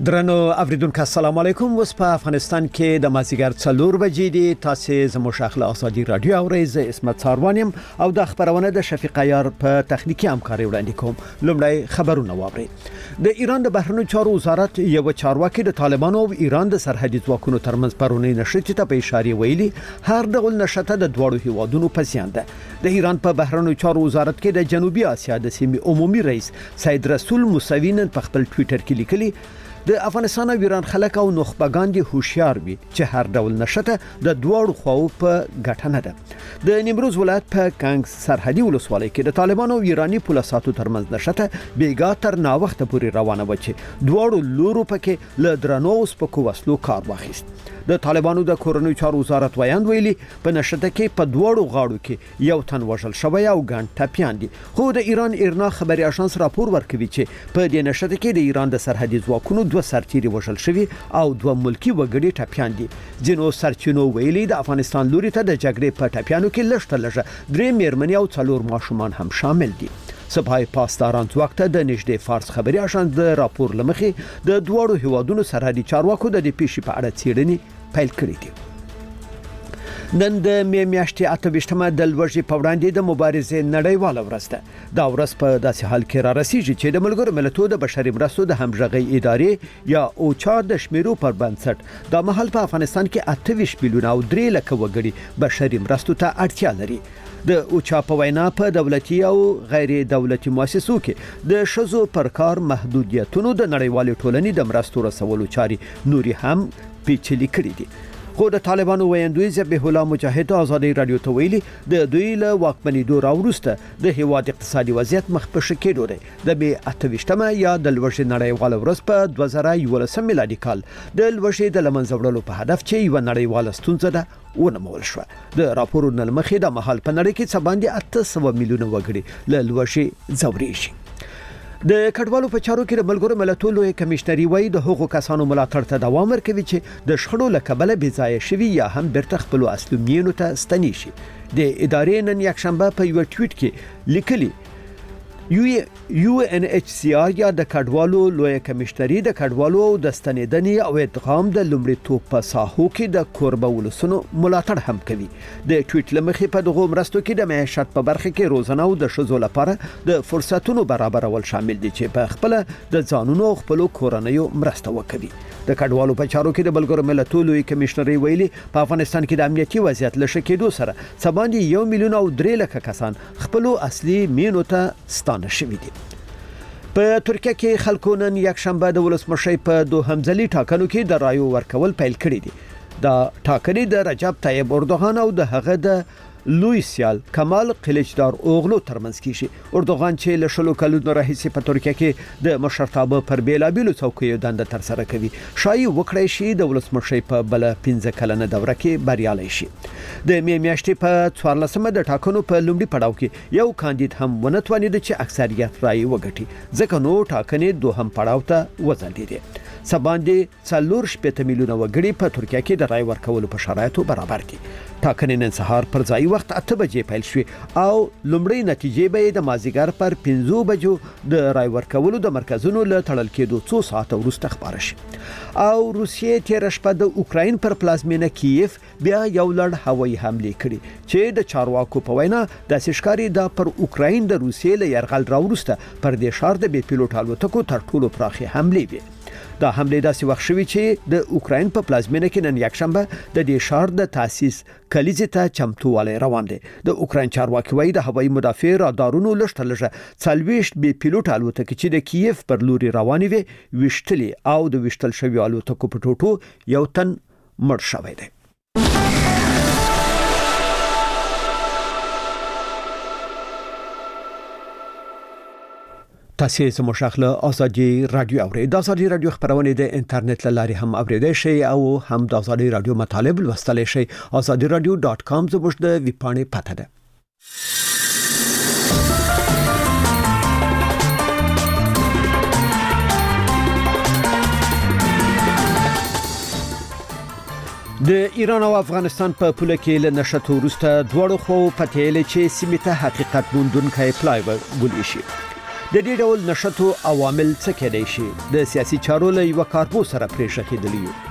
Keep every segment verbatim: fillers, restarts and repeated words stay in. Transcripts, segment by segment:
درنو اوریدونکو السلام علیکم. اوس په افغانستان کې د مازیګر څلور بجې دي. تاسو زموږ اخلا ازادي رادیو اورئ. اسمت څاروانیم او د خبرونه د شفیق عیار په تخنیکی همکاري وړاندې کوم. لومړی خبرونه واورئ. د ایران د بهرنیو چارو وزارت یو چارواکي د طالبانو او ایران د سرحدي ځواکونو ترمنځ پرونی نشته ته په اشاره ویلي هر ډول نشته د دوړو هیوادونو په زیان ده. د ایران په بهرنیو چارو وزارت کې د جنوبي اسیا د سیمې عمومي رئیس سید رسول موسوی نن په خپل ټوئیټر کې لیکلي د افغانستان او ایران خلک او نخبگان دي هوشیار وي چې هر ډول نشته د دوړو خواو په ګټه نه ده. د نیمروز ولایت په کانګ سرحدي ولسوالۍ کې د طالبانو او ایرانی پولیساتو ترمنځ نشته بیګا تر نا وخت پورې روانه و چې دوړو لورو پکې ل درنو سپکو وسلو کار واخیست. د طالبانو د کورنیو چارو وزارت ویاند ویلي په نشته کې په دوړو غاړو کې یو تن وژل شوی او ګڼ ټپیان دي. خو د ایران ایرنا خبري اژانس راپور ورکوي چې په دې نشته کې د ایران د سرحدي ځواکونو دوه سرتیري وژل شوی او دوه ملکی وګړي ټپیان دي. ځینو سرچینو ویلي د افغانستان لوري ته د جګړې په ټپیانو کې لږ تر لږه درې میرمنې او څلور ماشومان هم شامل دي. سپای پاسداران وخت د نږدې فارس خبري اژانس د راپور لمخې د دوړو هیوادونو سرحدي چارواکو د دې پیښې په اړه څېړنې پیل کړې دي. نن د می میاشتې اته ویشتمه د لوږې په وړاندې د مبارزې نړیواله ورځ ده. دا ورځ په داسې حال کې را رسیږي چې د ملګرو ملتونو د بشري مرستو د همغږي ادارې یا اوچا د شمیرو پر بنسټ د محل په افغانستان کې اته ویشت میلیون او درې لک وګړي بشري مرستو ته اړتیا لري. د اوچا په وینا په دولتي او غیر دولتي مؤسسو کې د شذو پر کار محدودیتونو د نړیوال ټولنې د مرستو رسولو چاري نوري هم پیچلي کړې دي. خو د طالبانو ویاندوی ذبیح الله مجاهد ازادي رادیو ته ویلي د دوی له واکمنېدو راوروسته د هیواد اقتصادي وضعیت مخ په ښه کېدو دی. د بي اته ویشتمه یا د لوږې نړیواله ورځ په دوه زره یولسم میلادي کال د لوږې د لمنځه وړلو په هدف چې یو نړیواله ستونزه ده ونمول شو. د راپورونو لمخې د محل په نړۍ کې څه باندې اته سوه میلیونه وګړي له لوږې ځوريږي. د کډوالو په چارو کې د ملګرو ملتونو لوی کمشنري وایي د حقوقو کسانو ملاتړ ته دوام ورکوي چې د شخړو له کبله بې ځایه شوي یا هم بیرته خپلو اصلي مینو ته ستنې شي. د ادارې نن یکشنبه په یو ټویټ کې لیکلي یو یو ان ایچ سی آر یا د کډوالو لوی کمشنري د کډوالو او د ستنېدنې او ادغام د لومړیتوب په ساحو کې د کوربه ولسونو ملاتړ هم کوي. د ټویټ لمخې په دغه مرستو کې د معیشت په برخه کې روزنه او د شذو لپاره د فرصتونو برابرول شامل دي چې په خپل د ځانونو او خپل کورنیو مرسته وکړي. د کډوالو په چارو کې د ملګرو ملتونو لوی کمشنري ویلي په افغانستان کې د امنیتي وضعیت له ښه کېدو سره څه باندې یو میلیون او درې لک کسان خپل اصلي مینو ته شوی دي. په ترکیه کې خلکو نن یک شنبه د ولسمشر په دوهم ځلي ټاکنو کې د رایو ورکول پیل کړی دي. دا ټاکنې د رجب طیب اردوغان او د هغه د لوی سیال کمال قلیچدار اوغلو ترمنځ کیږي. اردوغان چې له شلو کلونو راهیسې په ترکیه کې د مشرتابه پر بیلابیلو څوکیو دنده تر سره کوي شایي وکړی شي د ولسمشر په بل پنځه کلنه دوره کې بریالي شي. د می میاشتې په څوارلسمه د ټاکنو په لومړي پړاو کې یو کاندید هم ونه توانید چې اکثریت رائے وګټي ځکه نو ټاکنې دوهم پړاو ته وځنډېدې. سباندې څلور شپږ میلیونه وګړي په ترکیه کې د رائے ورکولو په شرایطو برابر دي. ټاکنې نن سهار پر ځای وخت اته بجې پیل شوې او لومړی نتیجې به د مازیګر پر پنځه بجو د رائے ورکولو د مرکزونو له تړل کېدو څو ساعت وروسته خبره شي. او روسیې تیر شپه د اوکراین پر پلازمینه کیف بیا یو لړ هوایي حمله کړې چې د چارواکو په وینا د سشکاري د پر اوکراین د روسیې له يرغل راوروسته پر دې شار د بي پیلوټ الوتکو تر ټولو پراخه حمله وي. دا حمله داسې وخت شوی چې د اوکراین په پلازمینه کې نن یکشنبه د دې شهر د تاسیس کلیزې ته چمتووالی روان دی. د اوکراین چارواکي وایي د هوایي مدافع رادارونو لږ لږه څلوېښت بي پیلوټ الوتکې چې د کیف پر لوري روانې وي وشتلي او د وشتل شوی الوتکو په ټوټو یو تن مړ شوی دی. تاسو زموږ شاخله ازادي رادیو اورئ. د ازادي رادیو خبرونه د انټرنیټ لاري هم اوریدئ شئ او هم د ازادي رادیو مطالب لوستلی شئ. ازادي رادیو ډاټ کام زموږ د ویب پاڼې پته ده. د ایران او افغانستان په پوله کې له نشټو وروسته دواړو خو پټېلې چې سیمه ته حقیقت موندونکي پلای ګولې شي. د دې ډول نشټو عوامل څه کېدای شي؟ د سیاسي چارو له یو کارپوس سره پرېښه کېدلی یو.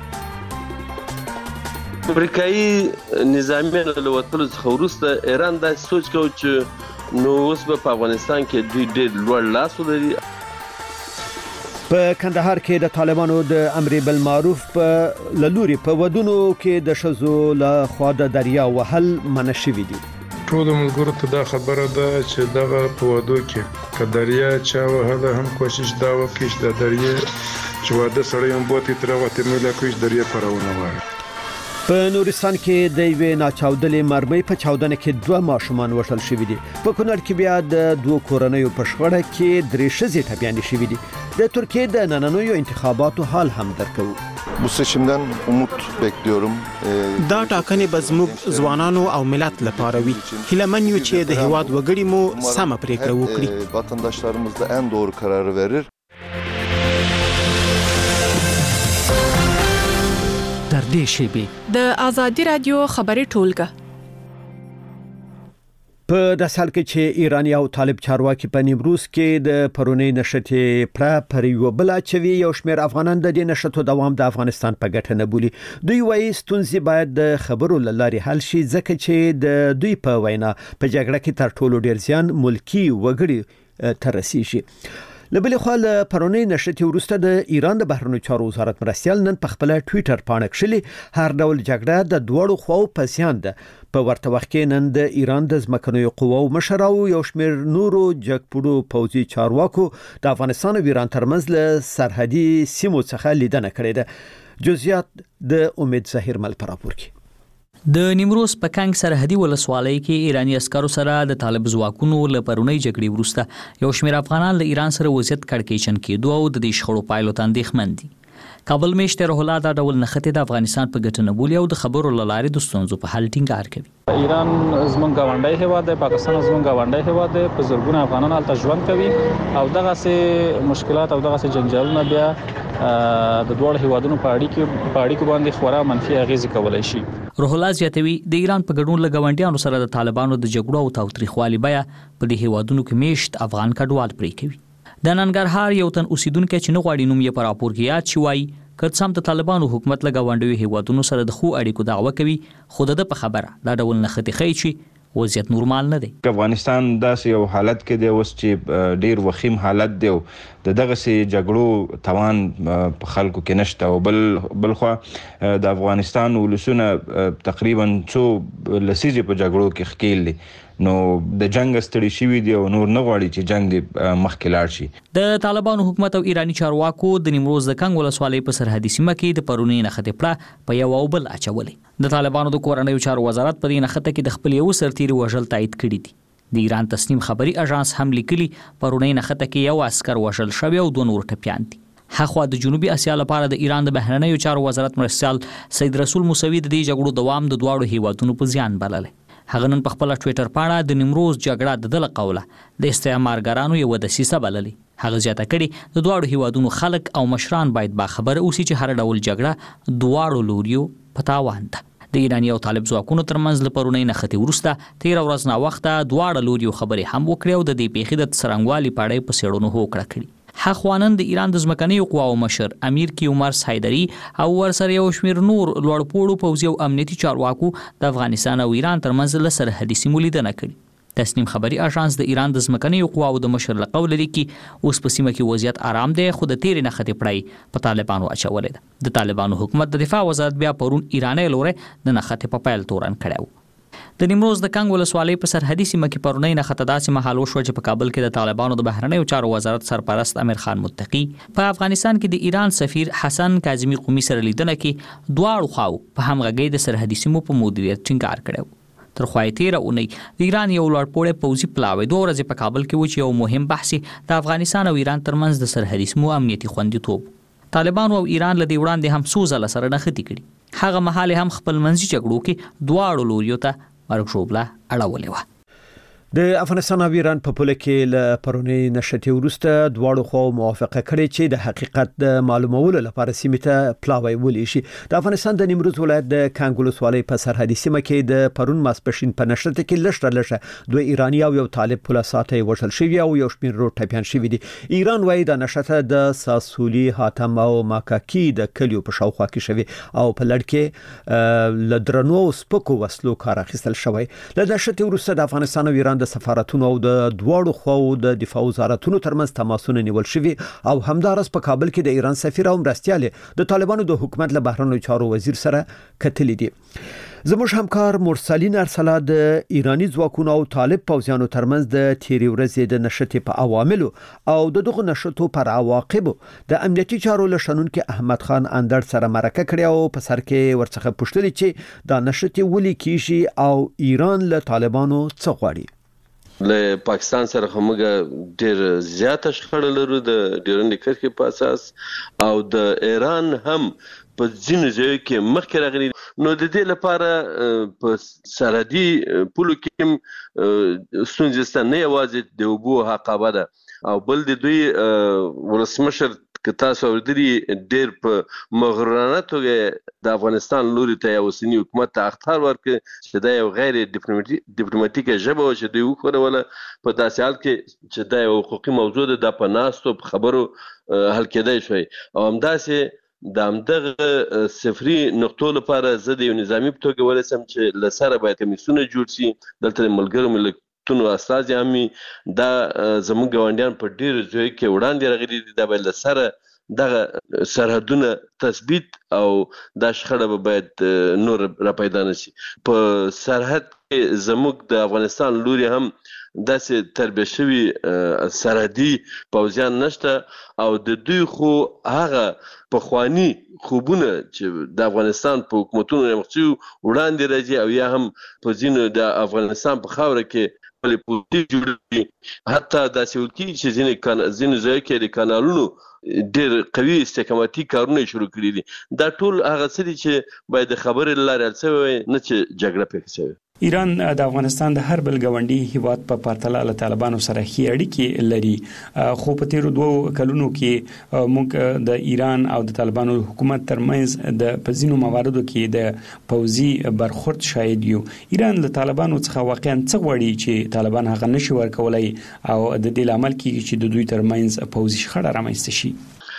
امریکایي نظامیانو له وتلو څخه وروسته ایران داسې سوچ کوي چې نو اوس به په افغانستان کې دوی ډېر لوړ لاس ولري. په کندهار کې د طالبانو د امر بالمعروف په لوري په ودونو کې د ښځو له خوا د دریا وهل منع شوي دي. ټول ملګرو ته دا خبره ده چې دغه په ودو کې که دریا چا وهله هم کوشش دا وکړي چې د دریا چې واده سړی هم بوتې تر هغه ترمله کړي چې دریا پرونه وایي. په نورستان کې د یوې ناچاودلې مرمۍ په چاودنه کې دوه ماشومان وژل شوي دي. په کونړ کې بیا د دوه کورنیو په شخړه کې درې ښځې ټپیانې شوي دي. د ترکیه د نننیو انتخاباتو حال هم درکو. Bu seçimden umut bekliyorum. دا ټاکنې به زموږ ځوانانو او ملت لپاره وي. هیلهمن یو چې د هیواد وګړي مو سمه پرېکړه وکړي. Vatandaşlarımız da en doğru kararı verir. در دې شیبې د آزادي رادیو خبري ټولګه په داسې حال کې چې ایرانی او طالب چارواکي په نیمروز کې د پرونی نشټې پر پر یو بل اچوي یو شمېر افغانان د دې نشټو دوام د افغانستان په ګټه نه بولي. دوی وایي ستونزې باید د خبرو لارې حل شي ځکه چې د دوی په وینا په جګړه کې تر ټولو ډیر زیان ملکی وګړي ته رسیږي. لبل خو له پرونی نشټې وروسته د ایران د بهرنیو چارو وزارت مرستیال نن په خپل ټوئیټر باندې کښلي هر ډول جګړه د دوړو خو په زیان ده. په ورته وخت کې نن د ایران د ځمکنیو قواو مشر او یو شمېر نورو جګپړو پوځي چارواکو د افغانستان او ایران ترمنځ له سرحدي سیمو څخه لیدنه کړې ده. جزئیات د امید ظاهر مل پر راپور کې. د نیمروز په کنګ سرحدي ولسوالۍ کې ایرانی عسکرو سره د طالب ځواکونو له پرونی جګړې وروسته یو شمېر افغانان له ایران سره وضعیت کړکېچن کېدو او د دې شخړو پایلو ته اندېښمن دي. کابل میشته روح الله دا ډول نښتې د افغانستان په ګټه نه بولي او د خبرو له لارې د ستونزو په حل ټینګار کوي. ایران زمونږ ګاونډی هیواد دی، پاکستان زمونږ ګاونډی هیواد دی، په زرګونه افغانان هلته ژوند کوي او دغه سه مشکلات او دغه سه جنجالونه بیا د دوه هیوادونو په اړیکو په اړیکو باندې خورا منفي اغیزې کولای شي. روح الله زیاتوي د ایران په ګډون له ګاونډیانو سره د طالبانو د جګړو او تاوتریخوالي بیا په دې هیوادونو کې میشت افغان کډوال پرې کوي. د ننګرهار یو تن اوسیدونکو چې نه غواړي نوم یې پر راپور کې یاد شي وایي کړڅم د طالبانو حکومت له ګاونډیو هیوادونو سره د خو اړیکو دعوه کوي خو د په خبره دا ډول نښتې ښیي چې وضعیت نورمال نه دی. افغانستان داسې یو حالت کې دی اوس چې ډیر وخیم حالت دی او د دغه سي جګړو توان په خلکو کې نشته او بل بل خو د افغانستان ولسونه تقریبا څو لسیزې په جګړو کې ښکیل دي نو د جنگ ستړي شوی دی او نور نه غواړي چې جنگ دی مخکې لاړ شي. د طالبانو حکومت او ایرانی چارواکو د نیمروز د کنګ ولسوالۍ په سرحدي سیمه کې د پرونی نښتې پړه په یو او بل اچولې. د طالبانو د کورنیو چارو وزارت په دې نښته کې د خپل یو سرتیري وژل تایید کړی دی. د ایران تسنیم خبري اژانس هم لیکلي پرونی نښته کې یو عسكر وژل شوی او دوه نور ټپیان دي. هغه د جنوبي اسیا لپاره د ایران د بهرنیو چارو وزارت مرستیال سید رسول موسوي د دې جګړو دوام د دواړو هیوادونو په زیان بلل. هغه نن په خپل ټوئیټر باندې د نیمروز جګړه د دل قوله د استعمارګرانو یو دسیسه بللې. هغه زیاته کړي د دواړو هیوادونو خلک او مشران باید با خبره اوسي چې هر ډول جګړه دواړو لوریو په تاوان ده. د ایرانی او طالب ځواکونو ترمنځ له پرونی نښتې وروسته تیر ورځ نا وخته دواړه لوریو خبرې هم وکړې او د دې پیښې د څرنګوالي په اړه په سیړونو هوکړه کړې. حخوانن د ایران د ځمکنیو قواو مشر امیر کیومرس حیدری او ورسره یو شمېر نور لوړپوړو پوځي او امنیتي چارواکو د افغانستان او ایران ترمنځ له سرحدي سیمو لیدنه کړې. تسنیم خبري اژانس د ایران د ځمکنیو قواو د مشر له قول لري کې اوس په سیمه کې وضعیت آرام دی خو د تیرې نښتې پړای په طالبانو اچولې ده. د طالبانو حکومت د دفاع وزارت بیا پرون ایراني لوري د نښتې په پیل تورن کړو. د نیمروز د کنګ ولسوالۍ په سرحدي سیمه کې پرونی نښته داسې مهال وشوه چې په کابل کې د طالبانو د بهرنیو چارو وزارت سرپرست امیر خان متقي په افغانستان کې د ایران سفیر حسن کاظمی قومي سره لیدنه کې دواړو خواو په همغږۍ د سرحدي سیمو په مدیریت ټینګار کړو. تر خو یې تیره اونۍ د ایران یو لوړپوړی پوځي پلاوی دوه ورځې په کابل کې و چې یو مهم بحث د افغانستان او ایران ترمنځ د سرحدي سیمو امنیتي خوندیتوب. طالبانو او ایران له دې وړاندې هم څو ځله سره نښتې کړي. هغه مهال هم خپل منځي جګړو کې دواړو لوریو ته مرګ شوبله اړولې وه. د افغانستان او ایران په پوله کې له پرونی نشټي ورسته دواړو خو موافقه کړې چې د حقیقت د معلومولو لپاره سیمه ته پلاوی ولې شي. د افغانستان د نیمروز ولایت د کانګل ولسوالۍ په سرحدي سیمه کې د پرون ماسپښین په نشټه کې لښته لښه دوه ایرانی او یو طالب پوله ساتي وژل شوی او یو شمېر رو ټپيان شوی دي. ایران وايي د نشټه د ساسولي حاتم او ماکاکی د کلیو په شاوخوا کې شوی او په لړ کې لدرنو سپکو وسلو کار اخیستل شوی. د نشټه ورسته د افغانستان او ایران د سفارتونو او د دواړو خواو د دفاع وزارتونو ترمنځ تماسونه نیول شوی او همدارس په کابل کې د ایران سفیر او مرستيال د طالبانو د حکومت له بهرنیو چارو وزیر سره کتلې دي. زموږ همکار مرسلین ارسلا د ایرانی ځواکونو او طالب پوځیانو ترمنځ د تیری ورځې د نشټې په عواملو او د دغه نشټو پر عواقبو د امنیتي چارو لشنون کې احمد خان اندر سره مرکه کړی او په سر کې ورڅخه پوښتنه چې د نشټې ولې کیږي او ایران له طالبانو څه غواړي. له پاکستان سره همغه ډیر زیاته شخړه لرو د ډیرن کرکې په اساس او د ایران هم په ځینو ځایو کې مخکې راغلي. نو د دې لپاره په سرحدي پولو کې ستونزې نه یوازې د اوبو حقابه ده او بل د دوی ولسمشر که تاسو اوریدلی ډیر په مغرورانه توګه د افغانستان لوري ته یو سنی حکومت ته اختیار ورکړ چې دا یو غیر ډیپلوماټیک ژبه او چې دوی وکړله په داسې حال کې چې دا یو حقوقي موضوع ده د پناستو خبرو حل کېدای شوی او همداسې د همدغه صفري نقطو لپاره زه د یو نظامی په توګه ولسم چې لسره باید کمیسونه جوړ شي. دلته ملګرو ملتونو استازي همي دا زموږ ګاونډیان په ډیر ځای کې وړاندې راغلي دي دا باید لسره دغه سرحدونه تثبیت او د شخړه باید نور را پیدا نشي. په سرحد کې زموږ د افغانستان لوري هم داسې تربیه شوي سرحدي پوځیان نشته او د دوی خو هغه پخوانی خوبونه چې د افغانستان په حکومتونو مخچو وړاندې راځي او یا هم په ځینو د افغانستان په خاوره کې بلې پولیس جوړوي حتی داسې وکړي چې ځینې ځینو ځایو کې د کانالونو ډېر قوي استحکاماتي کارونه شروع کړي دي. دا ټول هغه څه دي چې باید د خبرې له لارې حل شوی وي نه چې جګړه پېښه شوې. ایران د افغانستان د هر بل ګاونډي هیواد په پرتله له طالبانو سره ښې اړیکې لري خو په تیرو دوو کلونو کې موږ د ایران او د طالبانو حکومت ترمنځ د پزینو مواردو کې د پوځي برخورد شاهد یو. ایران له طالبانو څخه واقعا څه غواړي چې طالبان هغه نشي ورکولای او د دې عمل کې چې د دوی ترمنځ پوځي شخړه رامنځته شي.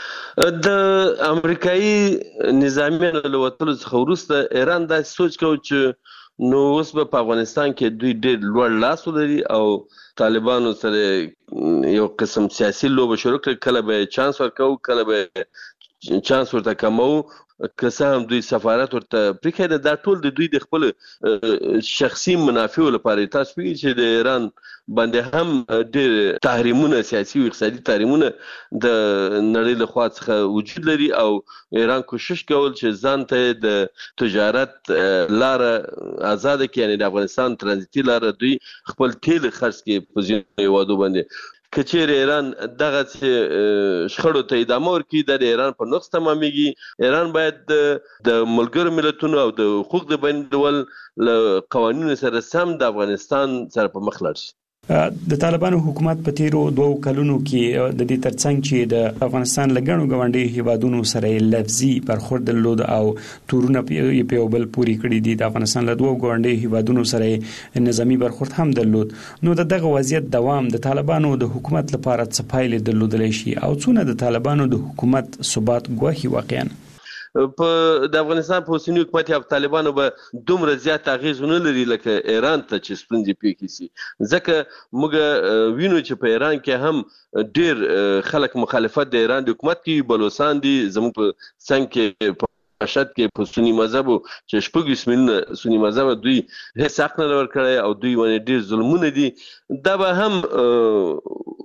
د امریکایي نظامیانو له وتلو څخه وروسته ایران دا سوچ کوي چې نو اوس په افغانستان کې دوی ډېر لوړ لاس لري او طالبانو سره یو قسم سیاسي لوبه شروع کړه. کله به چانس ورکو کله به چانس ورته کمو که څه هم دوی سفارت ورته پریکړه. دا ټول د دوی د خپل شخصي منافع لپاره. تاسو پیږئ چې د ایران باندې هم ډېر تحریمونه سیاسي او اقتصادي تحریمونه د نړۍ له خوا څخه وجود لري او ایران کوشش کول چې ځان ته د تجارت لار آزاد کړي یعنی د افغانستان ترانزیتي لار دوی خپل تیل خرڅ کړي په ځینو هیوادو باندې. کچیر ایران دغه شخړو ته ادامه ورکړي د ایران په نقص تمامېږي. ایران باید د ملګرو ملتونو او د حقوق د بین ډول قوانینو سره سم د افغانستان سره په مخ لاړ شي. د طالبانو حکومت په تیرو دوو کلونو کې د دې ترڅنګ چې د افغانستان لګڼو غونډي هیوادونو سره لفظي برخورد درلود او تورونه په یو بل پوری کړی دي. د افغانستان له دوو غونډي هیوادونو سره نظامی برخورد هم درلود. نو دغه وضعیت دوام د طالبانو د حکومت لپاره څه پایلې درلودلی شي او څونه د طالبانو د حکومت ثبات ګواهی واقعا په د افغانستان په اوسنی حکومت یا طالبانو به دومره زیات اغیز نه لري لکه ایران ته چې ستونزې پیښې شي. ځکه موږ وینو چې په ایران کې هم ډیر خلک مخالفت د ایران د حکومت کوي. بلوچستان دي زموږ په څنګ کې په مشهد کې په سنی مذهب چې شپږ میلیونه سنی مذهب دوی هیڅ حق نه ورکړي او دوی باندې ډیر ظلمونه دي. دا به هم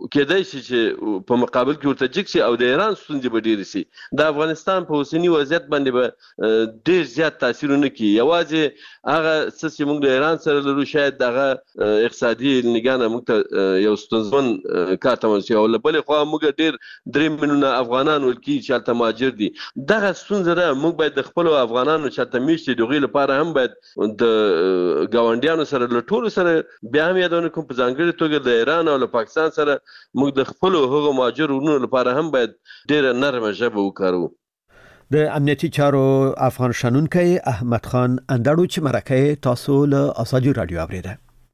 کېدای شي چې په مقابل کې ورته جګ شي او د ایران ستونزې به ډېرې شي. د افغانستان په اوسني وضعیت باندې به ډېر زیات تاثیر ونه کړي. یوازې هغه څه چې موږ د ایران سره لرو شاید دغه اقتصادي نګانه موږ ته یو ستونزمن کار تمام شي، او له بلې خوا موږ ډېر درې میلیونه افغانان ولکي چې هلته مهاجر دي. دغه ستونزه ده. موږ باید د خپلو افغانانو چې هلته میشت دي د هغوی لپاره هم باید د ګاونډیانو سره له ټولو سره بیا هم یادونه کوم په ځانګړې توګه د ایران او له پاکستان سره موږ د خپلو هغو مهاجر وروڼو لپاره هم باید ډېره نرمه ژبه وکاروو. د امنیتي چارو افغان شنونکی احمد خان اندړو چې مرکه تاسو له ازادي رادیو اوریده.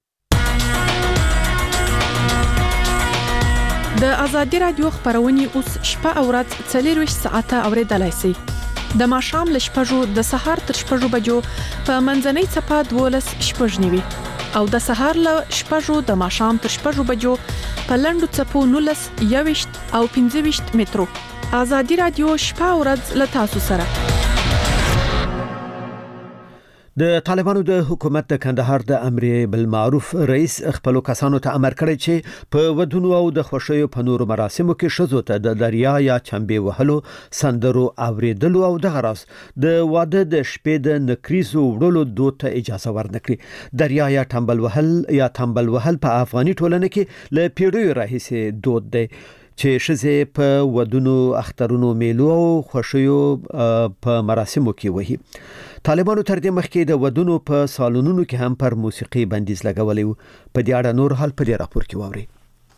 د ازادي رادیو خبرونه اوس شپه او ورځ څلور ویشت ساعته اوریدلای شئ. د ماښام ل شپږو د سهار تر شپږو بجو په منځنۍ څپه دولس شپږ نیوي او د سهار ل شپږو د ماښام تر شپږو بجو په لنډو څپو نولس یويشت او پنځه ویشت مترو. ازادي رادیو شپه او ورځ له تاسو سره. د طالبانو د حکومت د کندهار د امر بالمعروف رئیس خپل کسانو ته امر کړی چې په ودونو او د خوشیو په نورو مراسمو کې شذو ته د دریا یا چمبې وهلو، سندرو اوریدلو او د غراس د واده د شپې د نکریزو وړلو دود ته اجازه ورنکړي. دریا یا تمبل وهل یا تمبل وهل په افغاني ټولنه کې له پیړیو راهیسې دود دی چې شذې په ودونو، اخترونو، میلو او خوشیو په مراسمو کې وهي. طالبانو تر دې مخکې د ودونو په سالونونو کې هم پر موسیقي بندیز لګولې و. په دې اړه نور حال په دې راپور کې واوري.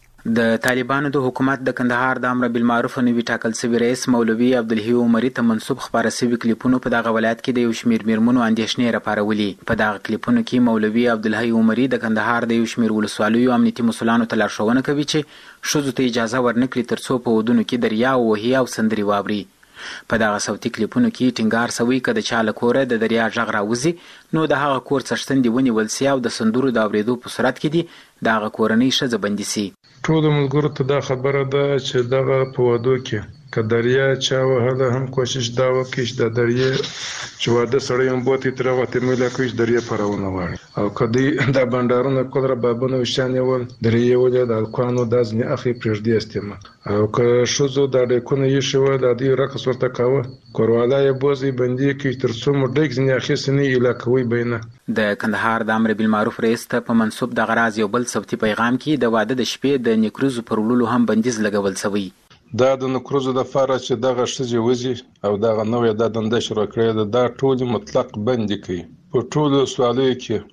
د طالبانو د حکومت د کندهار د امر بالمعروف نوی ټاکل شوی رئیس مولوي عبدالحی عمری ته منسوب خبره شوی کلیپونو په دغه ولایت کې د یو شمیر میرمنو اندېښنې راپارولې. په دغه کلیپونو کې مولوي عبدالحی عمری د کندهار د یو شمیر ولسوالیو امنیتي مسولانو ته لارښوونه کوي چې ښځو ته اجازه ورنکړي ترڅو په ودونو کې دریا وهي او سندرې واوري. په دغه صوتي کلیپونو کې ټینګار شوی که د چا له کوره د دریا غږ راوځي نو د هغه کور څښتن دی ونیول سي او د سندرو د اورېدو په صورت کې دی د هغه کورنۍ ښځه بندي سي. ټولو ملګرو ته دا خبره ده چې دغه په ودو کې که دریا چا وهله هم کوشش دا وکړي چې د دریا چې واده سړی هم بوتې ترې غوتېمیله کړي چې دریا پرونه واړي، او که دوی دا بنډارونه کول را بابونه وشیان یې ول درې یې ولې د الکوانو دا ځینې اخلي پرېږدي استعمال، او که ښځو دا ډیکونه ایښي وه د دوی رقص ورته کاوه کوروالا یې بوځي بندي کړي تر څو مو ډیک ځینې اخیستې نه ایله کوئ به یې نه. د کندهار د امر بالمعروف رئیس ته په منسوب د غراز یو بل صوتي پیغام کې د واده د شپې د نیکروزو پر وړلو هم بندیز لګول شوی. دا د نکروزو د لپاره چې دغه ښځې وځي او دغه نوې دا دنده شروع کړې ده دا ټولې مطلق بندي کوي. په ټولو سوالیو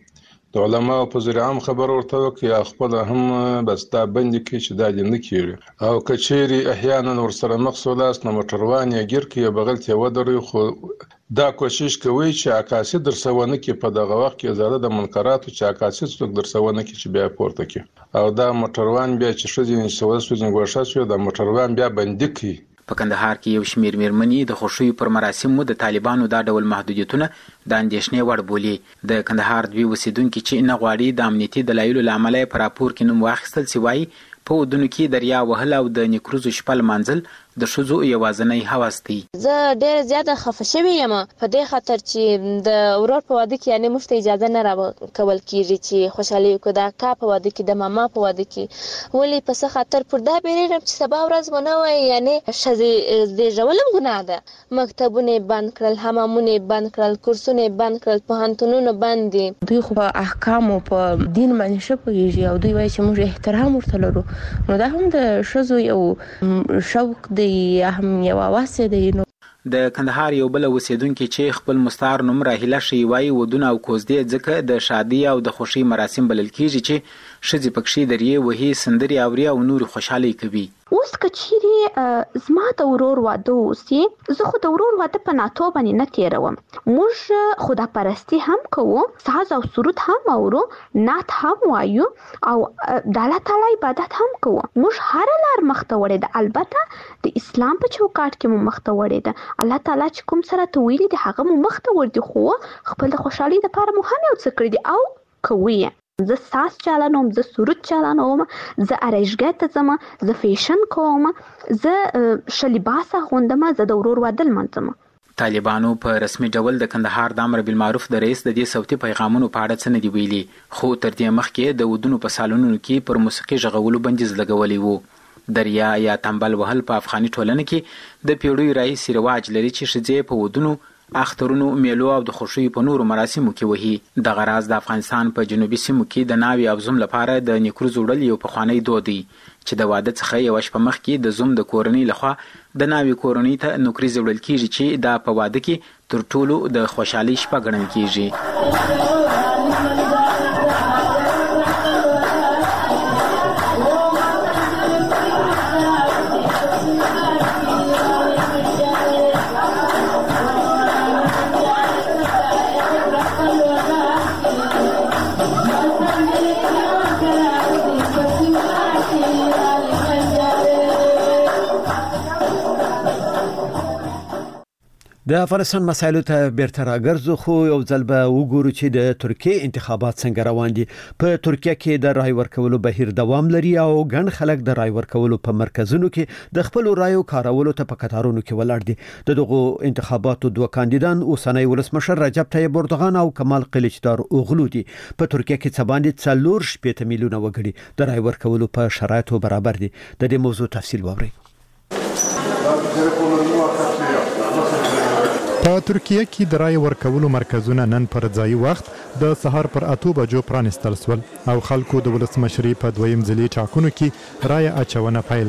کې د علماو په ذریعه هم خبر ورته وکړي او خپله هم بس دا بندي کوي چې دا دې نه کېږي، او که چیرې احیانا ورسره مخ سولاست نو موټروان یې ګیر کړي بغل ته ودروي، خو دا کوشش کوي چې عکاسي درسه ونه کړي په دغه وخت کې ازاله د منکراتو چې عکاسي څوک درسه ونه کړي چې بیا پورته کړي، او دا موټروان بیا چې ښځې نشوه سوځي ګوښه شوې دا موټروان بیا بندي کړي. په کندهار کې یو شمیر میرمنې د خوښیو پر مراسمو د طالبانو دا ډول محدودیتونه د اندېښنې وړ بولي. د کندهار دوی اوسیدونکي چې نه غواړي د امنیتي دلایلو له امله په راپور کې نوم واخیستل سي وایي په ودونو کې دریا وهل او د نیکروزو شپه لمانځل د ښځو یوازینی هوس دی. زه ډېره زیاته خفه شوې یم په دې خاطر چې د ورور په واده کې یعنې موږ ته اجازه نه راکول کېږي چې خوشحالي وکړو، د اکا په واده کې، د ماما په واده کې. ولې په څه خاطر پر دا بیریږم چې سبا ورځ ونه وایي یعنې ښځې زېږول هم ګناه ده. مکتبونه یې بند کړل، حمامونه یې بند کړل، کورسونه یې بند کړل، پوهنتونونه بند دي. دوی خو په احکامو په دین باندې ښه پوهېږي او دوی وایي چې موږ احترام ورته لرو، نو دا هم د ښځو یو شوق دی یا هم یو واسه دی. د کندهار یو بل اوسیدونکي چې خپل مستعار نوم راهیله شي وایي ودونه او کوزدې ځکه د شادي او د خوشي مراسم بلل کېږي چې ښځې پکښې درې وهي، سندرې اوري او نورې خوشحالۍ کوي. اوس که چیرې زما د ورور واده اوسي زه خو د ورور واده په ناتو باندې نه تېروم. موږ خداپرستي هم کوو، ساز او سرود هم اورو، نعت هم وایو او د الله تعالی عبادت هم کوو. موږ هره لار مخته وړې ده، البته د اسلام په چوکاټ کې مو مخته وړې ده. الله تعالی چې کوم سره ته ویلي دي هغه مو مخته وړي، خو خپل د خوشحالۍ دپاره مو هم یو څه کړي دي او کوي یې. زه ساز چالانوم، زه سرود چالانوم، زه ارایشګاه ته ځم، زه فیشن کوم، زه ښه لباس اغوندم، زه د ورور واده لمانځم. طالبانو په رسمي ډول د کندهار د امر بالمعروف د رئیس د دې صوتي پیغامونو په اړه څه نه دي ویلي، خو تر دې مخکې د ودونو په سالونونو کې پر موسیقي غږولو بندیز لګولی و. دریا یا تنبل وهل په افغاني ټولنه کې د پیړیو راهیسې رواج لري چې ښځې په ودونو، اخترونو، میلو او د خوښیو په نورو مراسمو کې وهي. دغه راز د افغانستان په جنوبي سیمو کې د ناوې او زوم لپاره د نیکروز وړل یو پخوانی دود دی چې د واده څخه یوه شپه مخکې د زوم د کورنۍ لخوا د ناوې کورنۍ ته نوکریز وړل کیږي چې دا په واده کې تر ټولو د خوشحالۍ شپه ګڼل کیږي. د افغانستان مسایلو ته بیرته راګرځو، خو یو ځل به وګورو چې د ترکیه انتخابات څنګه روان دي. په ترکیه کې د رای ورکولو بهیر دوام لري او ګڼ خلک د رای ورکولو په مرکزونو کې د خپل رایو کارولو ته په کتارونو کې ولاړ دي. د دغو انتخاباتو دوه کاندیدان اوسنی ولسمشر رجب طیب اردوغان او کمال کلیچدار اوغلو دي. په ترکیه کې څه باندې څلور شپېته میلیونه وګړي د رای ورکولو په شرایطو برابر دي. د دې موضوع تفصیل واورئ. په ترکیه کې د رای ورکولو مرکزونه نن پر ځای وخت د سهار پر اته بجو پرانستل شول او خلکو د ولسمشري په دویم ځلي ټاکنو کې رای اچونه پیل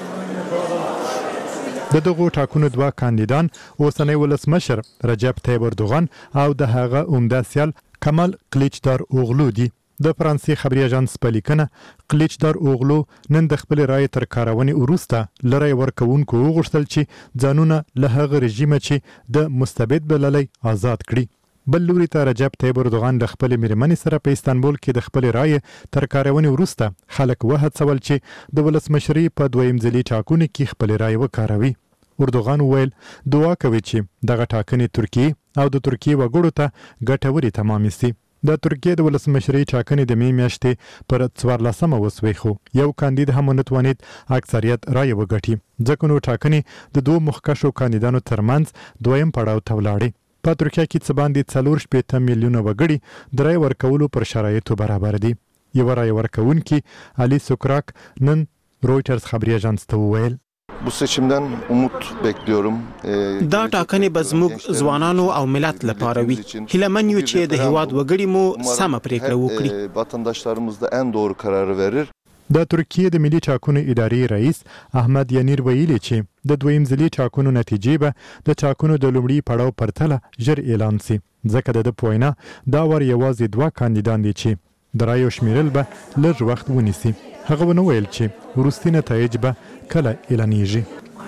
کړه. د دغو ټاکنو دوه کاندیدان اوسنی ولسمشر رجب طیب اردوغان او د هغه عمده سیال کمال کلیچدار اوغلو دي. د فرانسې خبري اژانس په لیکنه کلیچدار اوغلو نن د خپل رای تر کارونې وروسته لری ورکوونکو وغوښتل چې ځانونه له هغه رژیم چې د مستبد بللی آزاد کړي. بل لوري ته رجب طیب اردوغان د خپل میرمنې سره په استانبول کې د خپل رای تر کارونې وروسته خلک وهڅول چې د ولسمشري په دویم ځلي ټاکنو کې خپل رای وکاروي. اردوغان وویل دعا کوي چې دغه ټاکنې ترکیه او د ترکیه وګړو ته ګټورې تمام شي. د ترکیه د ولسمشري ټاکنې د می میاشتې پر څوارلسمه وسوي، خو یو کاندید هم نه توانید اکثریت رای وګټي، ځکه نو ټاکنې د دوه مخکښو کاندیدانو ترمنځ دویم پړاو ته ولاړې. په ترکیه کې څه باندې څلور شپېته میلیونه وګړي د رای ورکولو پر شرایطو برابر دي. یو رای ورکوونکی علي سوکراک نن رویټرز خبري اژانس ته وویل Bu seçimden umut bekliyorum. دا ټاکنې به زموږ ځوانانو او ملت لپاره وي. هیلهمن یو چې د هیواد وګړي مو سمه پریکړه وکړي. Vatandaşlarımız da en doğru kararı verir. د ترکیه د ملي ټاکنو ادارې رئیس احمد ینیر ویلي چې د دویم ځلي ټاکنو نتیجې به د ټاکنو د لومړي پړاو پرتله ژر اعلان شي، ځکه د د پوینه دا ور یوازې دوه کاندیدان دي چې د رایو شمیرل به لږ وخت ونیسي. هغه ونه ویل چې وروستي نتایج به کله اعلانیږي.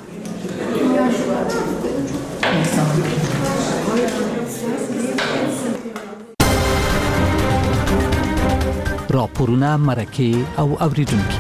راپورونه، مرکې او اوریدونکو.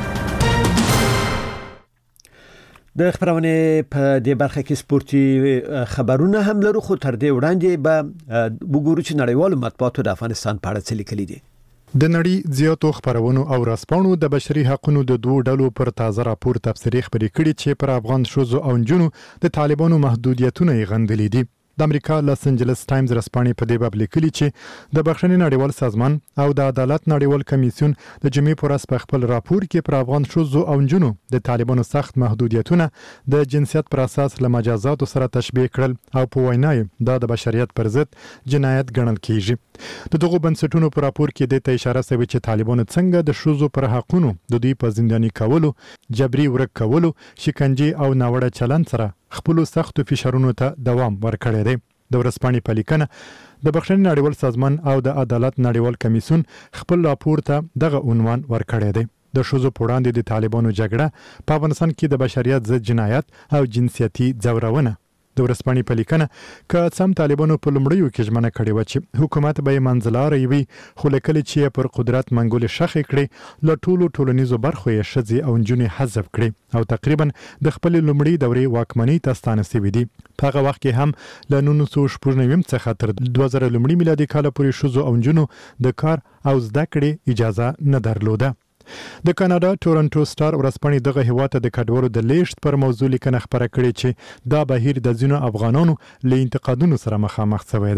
د خبرونه په دې برخه کې سپورتي خبرونه هم لرو، خو تر دې وړاندې به وګورو چې نړیوالو مطبوعاتو د افغانستان په اړه څه لیکلي دي. د نړۍ زیاتو خبرونو او راسپانو د بشري حقوقو د دوه ډلو پر تازه راپور تفسیري خبرې کړي چې پر افغان شوزو او نجونو د طالبانو محدودیتونه یې غندلي دي. د امریکا لاس انجلس ټایمز رسپانې په دې باب لیکلي چې د بخښنې نړیوال سازمان او د عدالت نړیوال کمیسیون د جمعې پر ورځ په خپل راپور کې پر افغان شوزو او نجونو د طالبانو سخت محدودیتونه د جنسیت پر اساس له مجازاتو سره تشبیه کړل او په وینا یې دا د بشریت پر ضد جنایت ګڼل کیږي. د دغو بنسټونو پر راپور کې د ته اشاره شوی چې طالبانو څنګه د شوزو پر حقونو د دوی په زنداني کولو، جبري ورک کولو، شکنجه او ناوړه چلند سره خپل سختو فشارونو ته دوام ورکړی دی. د ورسپانې په لیکنه د بخښنې نړیوال سازمان او د عدالت نړیوال کمیسیون خپل راپور ته دغه عنوان ورکړی دی: د ښځو په وړاندې د طالبانو جګړه په افغانستان کې د بشریت ضد جنایت او جنسیتي ځورونه. د ورسپانې په لیکنه که سم طالبانو په لومړیو کې ژمنه کړې وه چې حکومت به یې منځلاری وي، خو له کله چې یې پر قدرت منګولې شخې کړې له ټولو ټولنیزو برخو یې ښځې او نجونې حذف کړې او تقریبا د خپلې لومړۍ دورې واکمنۍ ته ستانه شوي دي. په هغه وخت کې هم له نولس سوه شپږ نوي څخه تر دوه زره لومړي میلادي کاله پورې ښځو او نجونو د کار او زده کړې اجازه نه درلوده. د کاناډا ټورنټو سټار ورځپاڼې دغه هیواد ته د کډوالو د لیږد پر موضوع لیکنه خپره کړې چې دا بهیر د ځینو افغانانو له انتقادونو سره مخامخ شوی دی.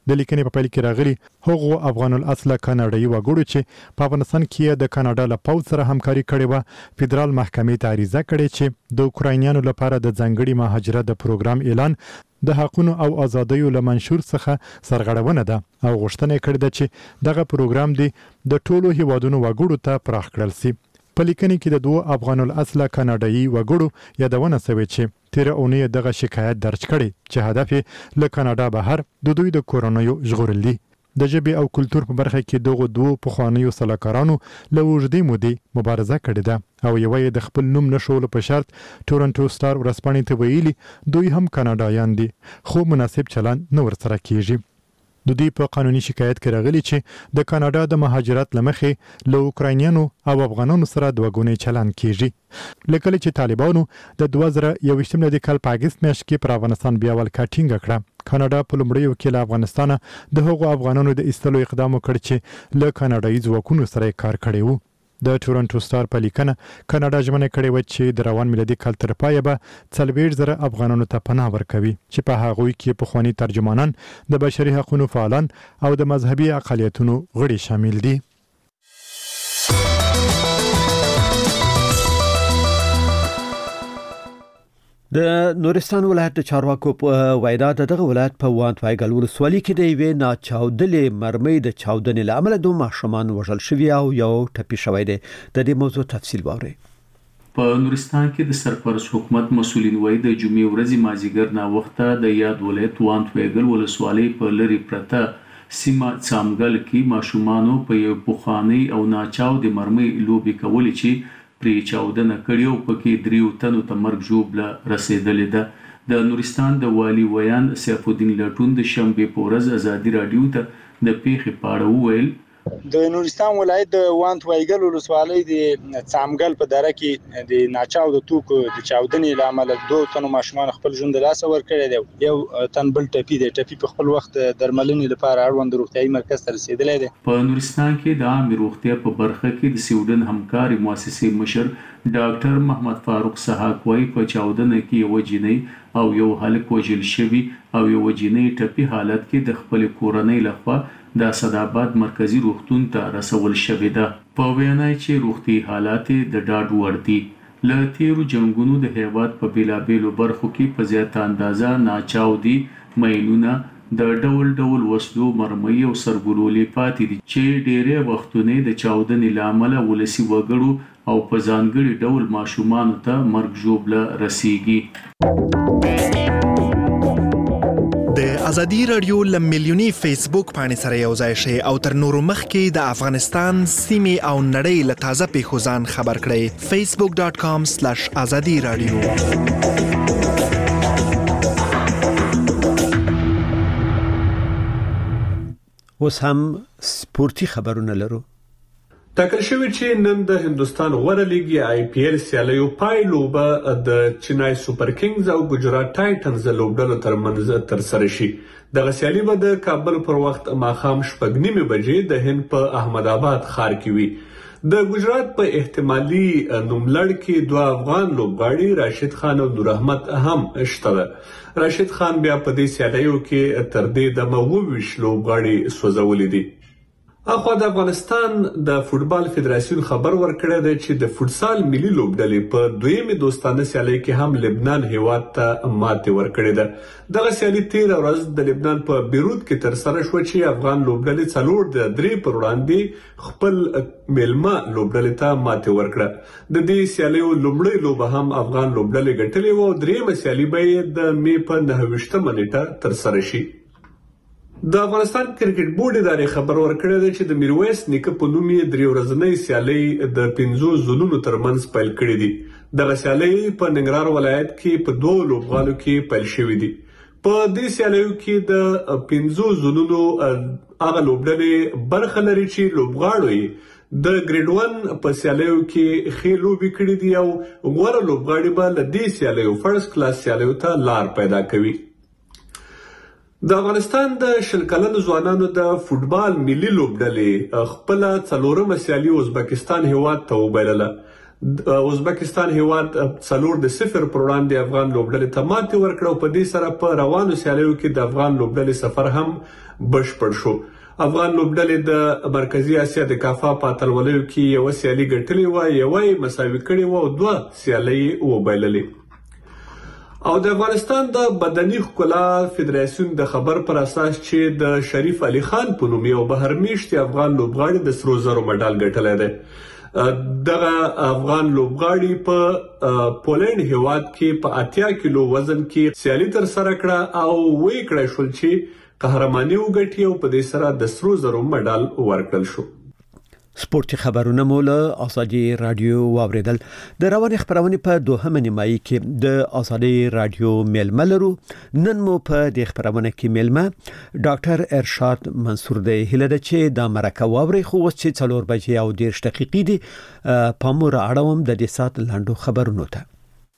د لیکنې په پیل کې راغلي هغو افغان الاصل کاناډایي وګړو چې په افغانستان کې د کاناډا له پوځ سره همکاري کړې و فدرال محکمې ته عریضه کړې چې د اوکراینیانو لپاره د ځانګړي مهاجرت د پروګرام اعلان د حقونو او ازادیو له منشور څخه سرغړونه ده او غوښتنه کړې ده چې دغه پروګرام دی د ټولو هیوادونو وګړو ته پراخ کړل شي. په لیکنې کې د دوه افغان الاصل کاناډایي وګړو یادونه شوې چې تیر اونۍ دغه شکایت درج کړي چې هدف یې له کاناډا بهر د دوی د کورونیو ژغورل دي. د ژبې او کلتور په برخه کې دغه دوه پخوانیو سلاکارانو له اوږدې مودې مبارزه کړې ده او یو یې د خپل نوم نشول په شرط ټورنټو سټار ورځپاڼې ته ویلي دوی هم کاناډایان دي خو مناسب چلند نه ورسره کیږي. د دوی په قانوني شکایت کې راغلي چې د کاناډا د مهاجرت لمخې له اوکراینیانو او افغانانو سره دوه ګونی چلند کیږي. لکه چې طالبانو د دوه زره یوویشتم د کال په اگست میاشت کې پر افغانستان بیا ولکه ټینګه کړه. کاناډا په لومړیو کې له افغانستان د هغو افغانانو د ایستلو اقدام وکړ چې له کاناډایي ځواکونو سره کار کړی وو. د ټورنټو سټار په لیکنه کاناډا ژمنه کړې و چې د روان میلادي کال تر پایه به څلوېښت زره افغانانو ته پناه ورکوي چې په هغوی کې پخواني ترجمانان د بشري حقوقو فعالان او د مذهبي اقلیتونو غړي شامل دي. د نورستان ولایت د چارواکو په وینا دغه ولایت په وانت وایګل ولسوالۍ کې د یوې ناچاودلې مرمۍ د چاودنې له امله دوه ماشومان وژل شوي او یو ټپي شوی دی. د دې موضوع تفصیل واورئ. په نورستان کې د سرپرست حکومت مسولین وایي د جمعې ورځې مازیګر نا وخته د یاد ولایت وانت وایګل ولسوالۍ په لری پرته سیمه څامګل کې ماشومانو په یو پخوانی او ناچاودې مرمۍ لوبي کولې چې پری چاودنه کړي او پکې دریو تنو ته مرګ ژوبله رسیدلې ده. د نورستان د والی ویان سیف الدین لټون د شنبې په ورځ ازادي رادیو ته د پیښې په اړه وویل د نورستان ولایت د وانت وایګل ولسوالۍ د څامګل په دره کې د ناچاودو توکو د چاودنې له امله دوه تنو ماشومان خپل ژوند له لاسه ورکړی دی. یو تن بل ټپي دی. ټپي په خپل وخت درملنې لپاره اړوند روغتیايي مرکز ته رسیدلی دی. په نورستان کې د عامه روغتیا په برخه کې د سویډن همکاري مؤسسې مشر ډاکټر محمد فاروق سحاق وايي په چاودنه کې یو جنۍ او یو هلک وژل شوی او یو جنۍ ټپي حالت کې د خپل کورنۍ لخوا د اسداباد مرکزی روغتون ته رسول شوې ده. په وینا چې روغتي حالات د ډاډ وړ دي. له تیرو جنگونو د هیواد په بیلابیلو برخو کې په زیاته اندازه ناچاودي ماینونه د ډول ډول وسلو مرمۍ او سرګلولې پاتې دي چې ډېرې وختونه د چاودنې لامل ولسی وګړو او په ځانګړي ډول ماشومان ته مرګ ژوبله رسیږي. د ازادي رادیو ل ملیونی فیسبوک باندې سره یو ځای شي او تر نورو مخکې د افغانستان سیمې او نړۍ له تازه پیښو ځان خبر کړئ. facebook dot com slash azadi radio. اوس هم سپورتي خبرونه لرو. ټاکل شوی چې نن د هندستان غوره لیګي آی پی ایل سیالیو پای لوبه د چنای سوپر کینګز او ګجرات ټایټنز لوبډلو ترمنځ ترسره شي. دغه سیالي به د کابل پر وخت ماښام شپږ نیمې بجې د هند په احمد آباد ښار کې وي. د ګجرات په احتمالي نوملړ کې دوه افغان لوبغاړي راشد خان او نور احمد هم شته ده. راشد خان بیا په دې سیالیو کې تر دې دمه اووه ویشت لوبغاړي سوځولي دي. اخوا د افغانستان د فوتبال فدراسیون خبر ورکړی دی چې د فوتسال ملي لوبډلې په دویمې دوستانه سیالۍ کې هم لبنان هیواد ته ماتې ورکړې ده. دغه سیالي تیره ورځ د لبنان په بیروت کې ترسره شوه چې افغان لوبډلې څلور د درې پر وړاندې خپل میلمه لوبډلې ته ماتې ورکړه. د دې سیالیو لومړۍ لوبه هم افغان لوبډلې ګټلې وه او درېیمه سیالي به یې د مې په نهه ویشتمه نیټه ترسره شي. د افغانستان کرکټ بورډ ادارې خبر ورکړی دی چې د میرویس نیکه په نوم یې درې ورځنۍ سیالۍ د پنځو زونونو ترمنځ پیل کړې دي. دغه سیالۍ په ننګرهار ولایت کې په دوه لوبغالو کې پیل شوې دي. په دې سیالیو کې د پنځو زونونو هغه لوبډلې برخه لري چې لوبغاړو یې د ګریډ ون په سیالیو کې ښې لوبې کړې دي او غوره لوبغاړي به له دې سیالیو فرست کلاس سیالیو ته لار پیدا کوي. د افغانستان د شل کلنو ځوانانو د فوتبال ملي لوبډلې خپل څلورمه سیالي ازبکستان هیواد ته وبایلله. ازبکستان هیواد څلور د صفر پر وړاندې افغان لوبډلې ته ماتې ورکړه او په دې سره په روانو سیالیو کې د افغان لوبډلې سفر هم بشپړ شو. افغان لوبډلې د مرکزی اسیا د کافا په اتلولیو کې یو سیالي ګټلې و، یو یې مساوي کړې و او دوه سیالي وبایللې. او د افغانستان د بدني ښکلا فدراسیون د خبر پر اساس چې د شریف علي خان په نوم یو بهرمیشتي افغان لوبغاړي د سرو زرو مډال ګټلی دی. دغه افغان لوبغاړي په پولند هیواد کې په اتیا کیلو وزن کې سیالي تر سره کړه او وی کړی شول چې قهرماني وګټي او په دې سره د سرو زرو مډال ورکړل شو. سپورتي خبرونه مو له آزادي رادیو واوریدل. د رواني خبرونه په دوهمه نیمایي کې د آزادي رادیو میلمه لرو. نن مو په دې خبرونه کې میلمه ډاکټر ارشاد منصور دی. هله د چې د مرکه واوري خو چې څلور بجې او ډېر دقیقې دي پامور اړوم د دې سات لاندو خبرونو ته.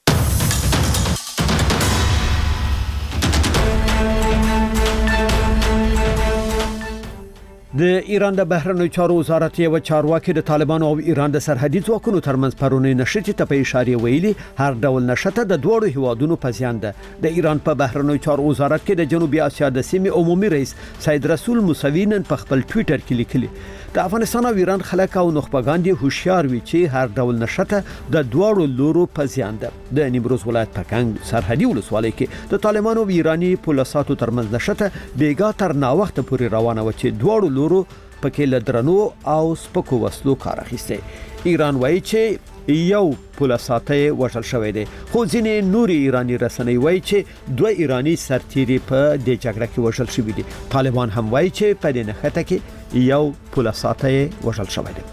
د ایران د بهرنیو چارو وزارت یو چارواکي د طالبانو او ایران د سرحدي ځواکونو ترمنځ پرونی نشټي ته په اشاره ویلي هر ډول نشټه د دوړو هوادونو په زیان ده. د ایران په بهرنیو چارو وزارت کې د جنوبي اسیا د سیمې عمومي رئیس سید رسول موسوی نن په خپل ټوئیټر کې لیکلي د افغانستان او ایران خلک او نخبگان دي هوښیار وي چې هر ډول نشټه د دوړو لورو په زیان ده. د نیمروز ولایت پکنګ سرحدي ولسوالۍ کې د طالبانو او ایرانی پولیساتو ترمنځ نشټه بیګا تر نا وخت پورې روانه و چې دوړو لورو پکې لدرنو او سپکو وسلو کار اخیسته. ایران وایي چې یو پولیساتي وژل شوی دی خو ځینې نوري ایرانی رسنۍ وایي چې دوه ایرانی سرتیري په دې جګړه کې وژل شوی دي. طالبان هم وایي چې په دې نښته کې یو پولیساتي وژل شوی دی.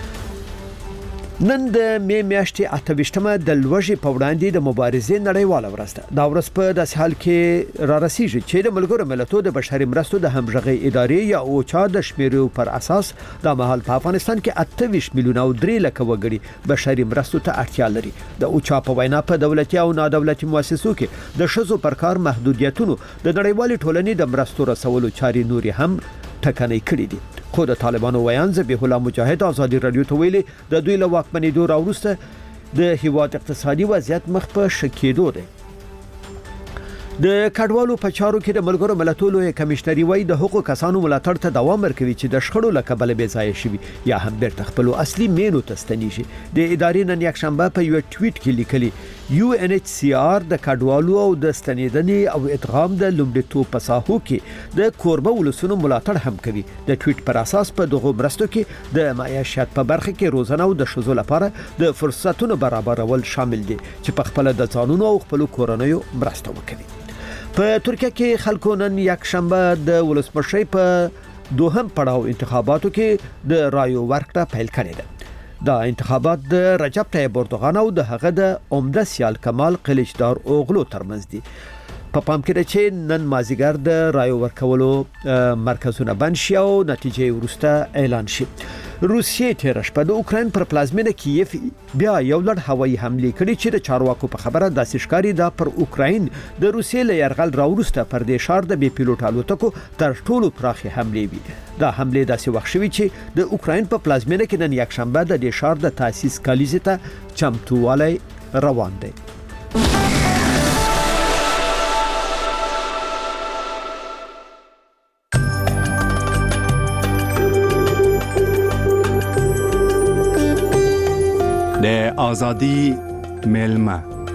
نن د می میاشتې اته ویشتمه د لوږې په وړاندې د مبارزې نړیواله ورځ ده. دا ورځ په داسې حال کې را رسیږي چې د ملګرو ملتونو د بشري مرستو د همغږۍ ادارې یا اوچا د شمیرو پر اساس د مهال په افغانستان کې اته ویشت میلیونه او درې لک وګړي بشري مرستو ته اړتیا لري. د اوچا په وینا په دولتي او نادولتي مؤسسو کې د ښځو پر کار محدودیتونو د نړیوالې ټولنې د مرستو رسولو چاري نوري هم ټکنۍ کړې دي. خو د طالبانو ویان ذبیح الله مجاهد آزادي رادیو ته ویلي د دوی له واکمنېدو راوروسته د هیواد اقتصادي وضعیت مخ په ښه کېدو دی. د کډوالو په چارو کې د ملګرو ملتونو کمیشنري وایي د حقوقو کسانو ملاتړ ته دوام ورکوي چې د شخړو له کبله بې ځایه شوي یا هم بیرته خپل اصلي مینو ته ستنیږي. د ادارې نن یکشنبه په یو ټویټ کې لیکلي یو ان ایچ سی آر د کډوالو او د ستنیدنې او ادغام د لومړیتوب په ساحو کې د کوربه ولسونو ملاتړ هم کوي. د ټویټ پر اساس په دغه مرستو کې د معیشت په برخه کې روزنه او د ښځو لپاره د فرصتونو برابرول شامل دي چې په خپل د ځانونو او خپل کورنیو مرسته وکړي. په ترکیه کې خلکو نن یک شنبه د ولسمشر په دوهم پړاو انتخاباتو کې د رایو ورکړه پیل کړې ده. دا انتخابات د رجب طیب اردوغان او د هغه د عمده سیال کمال قلیچدار اوغلو ترمنځ دي. په پام کې ده چې نن مازیګر د رایو ورکولو مرکزونه بند شي او نتیجې وروسته اعلان شي. روسیې تیر شپه د اوکراین پر پلازمینه کیف بیا یو لړ هوایي حمله کړې چې د چارواکو په خبره داسې ښکاري دا پر اوکراین د روسیې له یرغل راوروسته پر دې شار د بي پیلوټ الوتکو تر ټولو پراخه حمله وي. دا حمله داسې وخت شوی چې د اوکراین په پلازمینه کې نن یک شنبه د دې شار د تاسیس کلیزې ته چمتووالی روان دی. د آزادی میلمه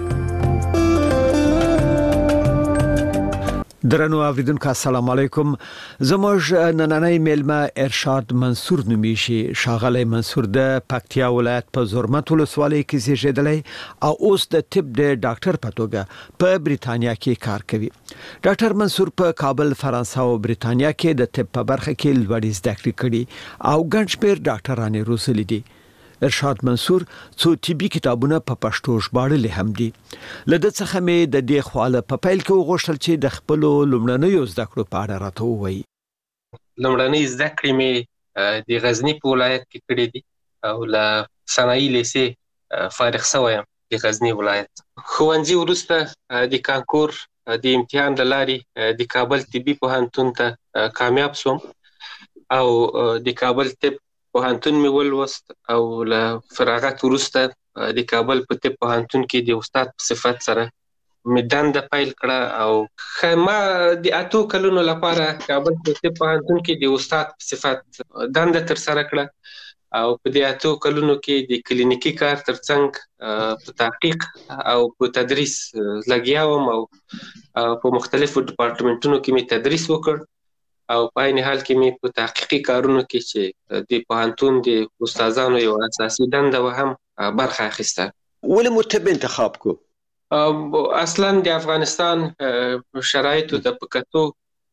درنو اوریدونکو السلام علیکم. زموږ نننۍ میلمه ارشاد منصور نومیږي. ښاغلی منصور د پکتیا ولایت په زرمت ولسوالۍ کې زیږیدلی او اوس د طب د ډاکټر په توګه په بریتانیا کې کار کوي. ډاکټر منصور په کابل، فرانسه او بریتانیا کې د طب په برخه کې لوړې زده کړې کړې او ګڼ شمېر ډاکټرانې روزلي دي. ارشاد منصور څو طبي کتابونه په پښتو ژباړلي هم دي. له دې څخه مې د دې خواله په پیل کې وغوښتل چې د خپل لومړنیو زده کړو په اړه راته ووایي. لومړنۍ زده کړې مې د غزنی په ولایت کې کړې دي او له صنایع لیسې فارغ شوی یم د غزنی ولایت. ښوونځي وروسته د کانکور د امتحان له لارې د کابل طبي پوهنتون ته کامیاب شوم او د کابل طب پوهنتون مې ولوست او له فراغت وروسته د کابل په طب پوهنتون کې د استاد په صفت سره مې دنده پیل کړه او ما د اتو کلونو لپاره کابل په طب پوهنتون کې د استاد په صفت دنده تر سره کړه او په دې اتو کلونو کې د کلینیکي کار ترڅنګ په تحقیق او په تدریس لګیا وم او په مختلفو ډپارټمنټونو کې مې تدریس وکړ او په عین حال کې مې په تحقیقي کارونو کې چې د پوهنتون د استادانو یو اساسي دنده و هم برخه اخیسته. ولې مو طب انتخاب کو؟ اصلا د افغانستان شرایطو ته په کتو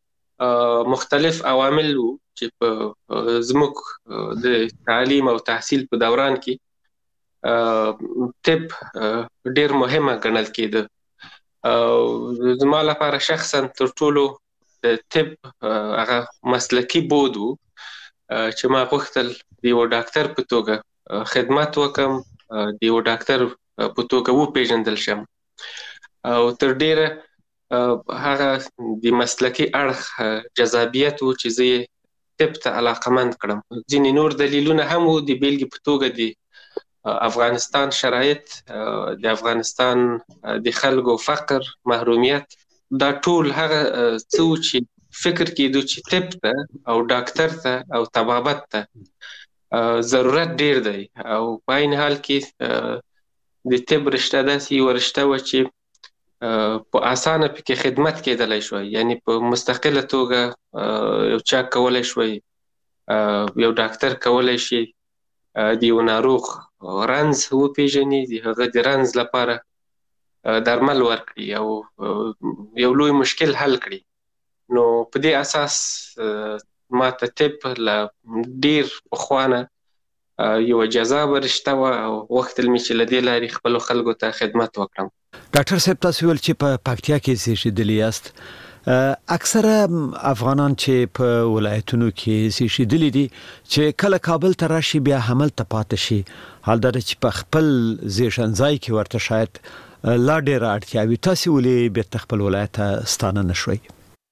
مختلف عوامل وو چې په زموږ د تعلیم او تحصیل په دوران کې طب ډېر مهمه ګڼل کېده. زما لپاره شخصا تر ټولو د طب هغه مسلکي بود وو چې ما غوښتل د یو ډاکټر په توګه خدمت وکم، د یو ډاکټر په توګه وپېژندل شم او تر ډېره هغه د مسلکي اړخ جذابیت و چې زه یې طب ته علاقمند کړم. ځینې نور دلیلونه هم وو، د بیلګې په توګه د افغانستان شرایط، د افغانستان د خلکو فقر، محرومیت، دا ټول هغه څه و چې فکر کېدو چې طب ته او ډاکټر ته او طبابت ته ضرورت ډېر دی او په عین حال کې د طب رشته داسې یوه رشته وه چې په اسانه پکې خدمت کېدلی شوی، یعنی په مستقله توګه یو چا کولی شوی، یو ډاکټر کولی شي د یو ناروغ رنځ وپېژني، د هغه د رنځ لپاره درمل ورکړي او یو لوی مشکل حل کړي. نو په دې اساس ما ته طب له ډېر پخوانه یو جذابه رشته وه او غوښتل مې چې له دې لارې خپلو خلکو ته خدمت وکړم. ډاکټر صاحب، تاسو ویل چې په پکتیا کې زیږېدلي یاست. اکثره افغانان چې په ولایتونو کې زیږېدلي دي چې کله کابل ته راشي بیا هملته پاتې شي، حال دا چې په خپل زیږنځای کې ورته شاید لا ډېره اړتیا وي، تاسې ولې بیرته خپل ولایت ته ستانه نه شوئ؟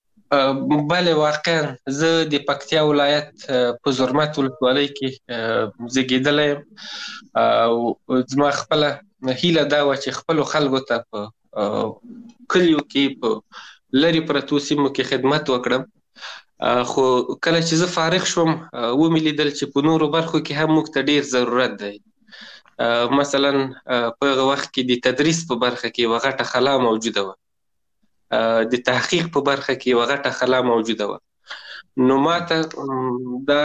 بله، واقعا زه د پکتیا ولایت په زرمت ولسوالۍ کې زیږېدلی یم او زما خپله هیله دا وه چې خپلو خلکو ته په کلیو کې په لرې پرتو سیمو کې خدمت وکړم. خو کله چې زه فارغ شوم ومې لیدل چې په نورو برخو کې هم موږ ته ډېر ضرورت دی. مثلا په هغه وخت کې د تدریس په برخه کې یوه غټه خلا موجوده وه، د تحقیق په برخه کې یوه غټه خلا موجوده وه. نو ما ته دا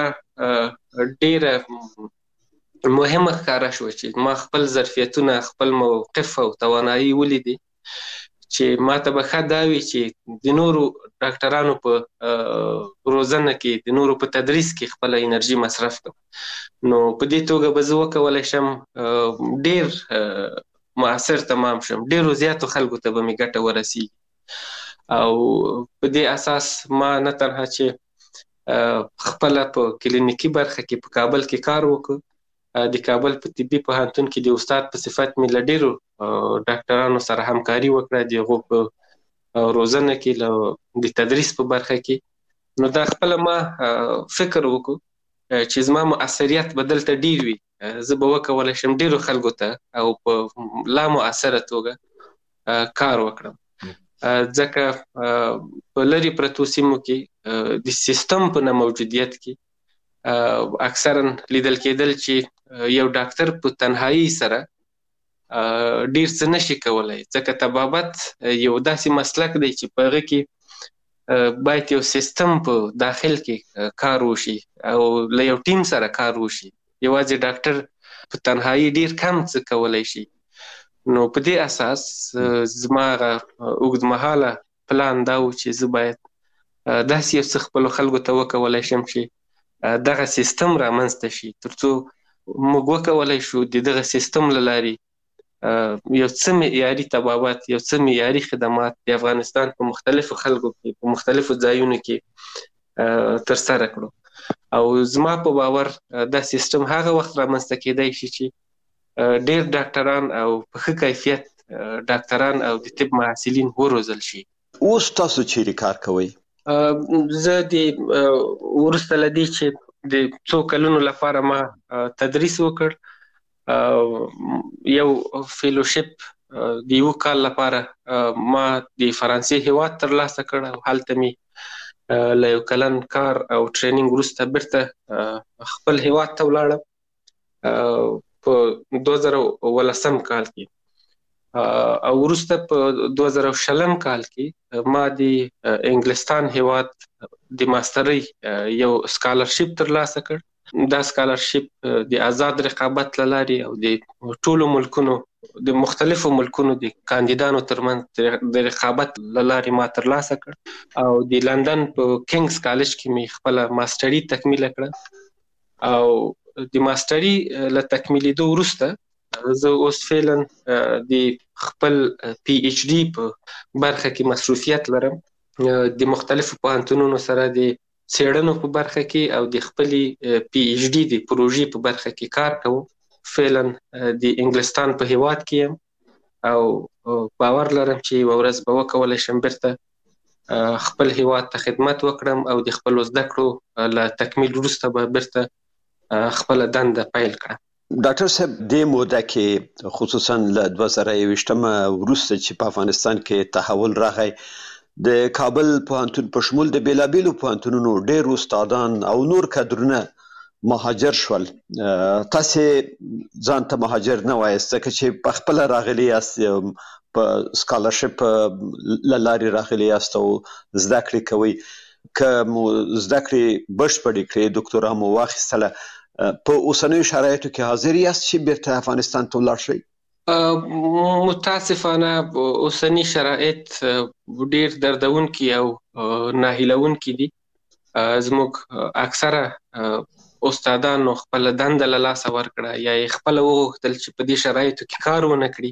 ډېره مهمه ښکاره شوه چې ما خپل ظرفیتونه، خپل موقف او توانایي ولیدې چې ما ته به ښه دا وي چې د نورو ډاکټرانو په روزنه کې، د نورو په تدریس کې خپله انرژي مصرف کړم. نو په دې توګه به زه وکولی شم ډېر مؤثر تمام شم، ډېرو زیاتو خلکو ته به مې ګټه ورسیږي. او په دې اساس ما نه تنها چې خپله په کلینیکي برخه کې په کابل کې کار وکړ، د کابل په طبي پوهنتون کې د استاد په صفت مې له ډېرو ډاکټرانو سره همکاري وکړه، د هغو په روزنه کې، له د تدریس په برخه کې. نو دا خپله ما فکر وکړو چې زما مؤثریت به دلته ډېر وي، زه به وکولی شم ډېرو خلکو ته او په لا مؤثره توګه کار وکړم. ځکه په لرې پرتو سیمو کې د سیستم په نه موجودیت کې اکثرا لیدل کېدل چې یو ډاکټر په تنهایی سره ډیر څه نشي کولای، ځکه طبابت یو داسې مسلک دی چې په هغه کې باید یو سیستم په داخل کې کار وشي او له یو ټیم سره کار وشي. یوازې ډاکټر په تنهایی ډیر کم څه کولای شي. نو په دې اساس زما اوږدمهاله پلان دا و چې زه باید داسې یو څه خپلو خلکو ته وکولی شم چې دغه سیستم رامنځته شي، تر څو موږ وکولی شو د دغه سیستم له لارې یو څه معیاري طبابت، یو څه معیاري خدمات د افغانستان په مختلفو خلکو کې، په مختلفو ځایونو کې ترسره کړو. او زما په باور دا سیستم هغه وخت رامنځته کېدای شي چې ډېر ډاکټران او په ښه کیفیت ډاکټران او د طب محصلین وروزل شي. اوس تاسو چیرې کار کوئ؟ زه د وروسته له دې چې د څو کلونو لپاره ما تدریس وکړ یو فیلوشپ د یو کال لپاره ما د فرانسې هیواد ترلاسه کړ او هلته مې له یو کلن کار او ټریننګ وروسته بیرته خپل هیواد ته ولاړم په دوه زره ولسم کال کې. او وروسته په دوه زره شلم کال کې ما د انګلستان هیواد د ماسترۍ یو سکالرشپ ترلاسه کړ. دا سکالرشپ د آزاد رقابت له لارې او د ټولو ملکونو د مختلفو ملکونو د کاندیدانو ترمنځ د رقابت له لارې ما ترلاسه کړ او د لندن په کینګز کالج کې مې خپله ماستري تکمیله کړه. او د ماستري له تکمیلېدو وروسته زه اوس فعلا د خپل پی ایچ ډي په برخه کې مصروفیت لرم. د مختلفو پوهنتونونو سره د څېړنو په برخه کې او د خپلې پی ایچ ډي د پروژې په برخه کې کار کوم. فعلا د انګلستان په هیواد کې یم او باور لرم چې یوه ورځ به وکولی شم بیرته خپل هیواد ته خدمت وکړم او د خپلو زده کړو له تکمیل وروسته به بیرته خپله دنده پیل کړم. ډاکټر صاحب دې موده کې خصوصا له دوه زره یوویشتم وروسته چې په افغانستان کې تحول راغی د کابل پوهنتون په شمول د بیلابیلو پوهنتونونو ډېر استادان او نور کادرونه مهاجر شول. تاسو ځان ته مهاجر نه وایاست ځکه چې په خپل راغلي یاست په سکالرشپ له لارې راغلي یاست او زده کړې کوئ. که مو زده کړې بشپړې کړې ډاکټورا مو واخیستله په اوسنیو شرایطو کې حاضر یاست چې بیرته افغانستان ته ولاړ شئ؟ متاسفانه اوسنی شرایط ډیر دردونکي او ناهیلونکي دي. زموږ اکثره استادانو خپل دنده له لاسه ورکړه یا یې خپله وغوښتل چې په دې شرایطو کې کار ونه کړي،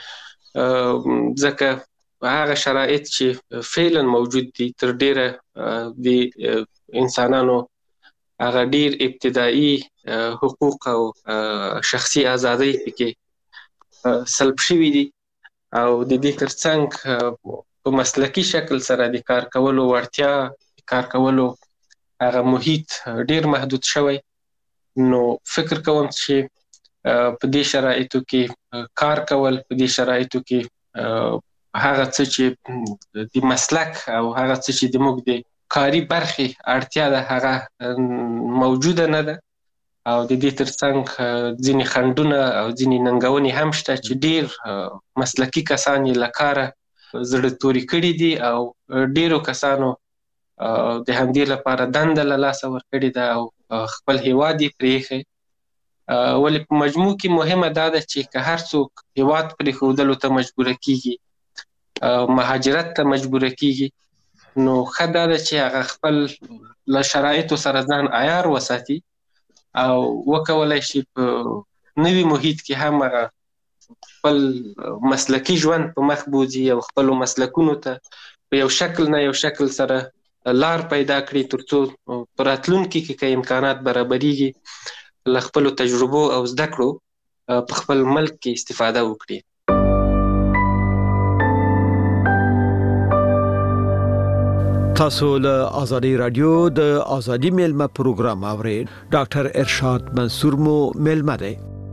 ځکه هغه شرایط چې فعلا موجود دي تر ډیره د انسانانو هغه ډیر ابتدایي حقوق او شخصي ازادۍ پکې سلب شوي دي او د دې ترڅنګ په مسلکي شکل سره د کار کولو وړتیا، کار کولو هغه محیط ډیر محدود شوی. نو فکر کوم چې په دې شرایطو کې کار کول، په دې شرایطو کې هغه څه چې د مسلک او هغه څه چې د موږ د کاري برخې اړتیا ده هغه موجوده نه ده او د دې ترڅنګ ځینې خنډونه او ځینې ننګونې هم شته چې ډیر مسلکي کسان یې له کاره زړه توري کړي دي او ډیرو کسانو د همدې لپاره دنده له لاسه ورکړې ده او خپل هیواد یې پرېښی. ولې په مجموع کې مهمه دا ده چې که هر څوک هیواد پرېښودلو ته مجبوره کیږي، مهاجرت ته مجبوره کیږي، نو ښه دا ده چې هغه خپل له شرایطو سره ځان عیار وساتي او وکولای شي په نوي محیط کې هم هغه خپل مسلکي ژوند په مخ بوځي او خپلو مسلکونو ته په یو شکل نه یو شکل سره لار پیدا کړي ترڅو په راتلونکي کې که امکانات برابریږي له خپلو تجربو او زده کړو په خپل ملک کې استفاده وکړي. تاسو له آزادی رادیو د آزادی میلمه پروګرام اورئ. ډاکټر ارشاد منصور مو میلمه دی.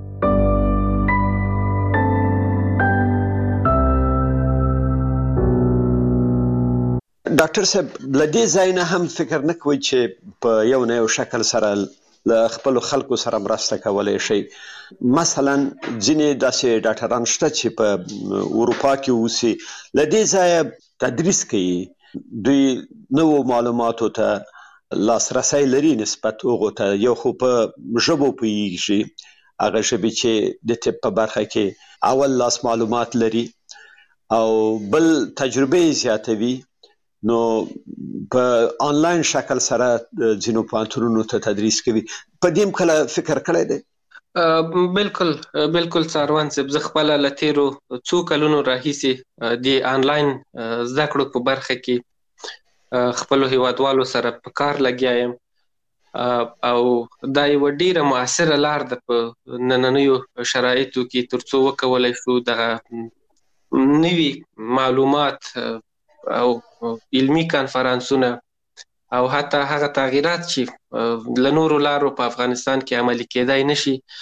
ډاکټر صاحب لدې ځای نه هم فکر نه کوئ چې په یو نه یو شکل سره له خپلو خلکو سره مرسته کولی شئ؟ مثلا ځینې داسې ډاکټران شته چې په اروپا کې اوسي، له دې ځایه تدریس کوي، دوی نوو معلوماتو ته لاسرسی لري نسبت هغو ته، یو خو په ژبو پوهیږي، هغه ژبې چې د طب په برخه کې اول لاس معلومات لري، او بل تجربه زیاتوي. نو په آنلاین شکل سره ځینو پوهنتونونو ته تدریس کوي. په دې هم کله فکر کړی دی؟ بالکل بالکل څاروان صاحب، زه خپله له تېرو څو کلونو راهیسې د آنلاین زده کړو په برخه کې خپلو هیوادوالو سره په کار لګیا یم او دا یوه ډیره مؤثره لار ده په نننیو شرایطو کې ترڅو وکولی شو دغه نوي معلومات او علمي کانفرانسونه او حتی هغه تغییرات چې له نورو لارو په افغانستان کې عملي کېدای نشي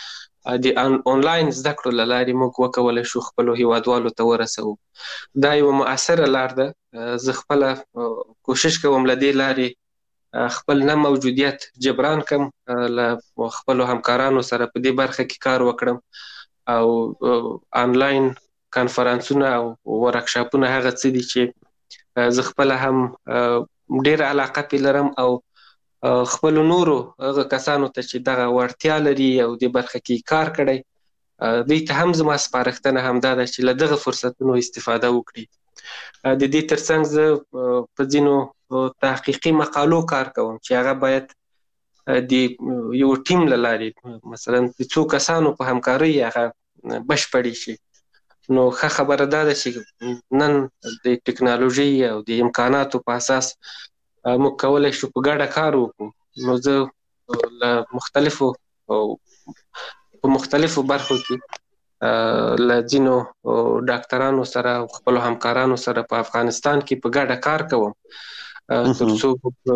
د انلاین زده کړو له لارې موږ وکولی شو خپلو هیوادوالو ته ورسوو. دا یوه مؤثره لار ده. زه خپله کوشش کوم له دې لارې خپل نه موجودیت جبران کم، له خپلو همکارانو سره په دې برخه کې کار وکړم او انلاین کانفرانسونه او ورکشاپونه هغه څه دي چې زه خپله هم ډېره علاقه پې لرم او خپلو نورو هغه کسانو ته چې دغه وړتیا لري او دې برخه کې کار کړی دوی ته هم زما سپارښتنه همدا ده چې له دغه فرصتونو استفاده وکړي. د دې ترڅنګ زه په ځینو تحقیقي مقالو کار کوم چې هغه باید د یو ټیم له لارې مثلا د څو کسانو په همکارۍ هغه بشپړې شي. نو ښه خبره دا ده چې نن د ټکنالوژي او د امکاناتو په اساس موږ کولی شو په ګډه کار وکړو. نو زه له مختلفو په مختلفو برخو کې له ځینو ډاکټرانو سره او خپلو همکارانو سره په افغانستان کې په ګډه کار کوم تر څو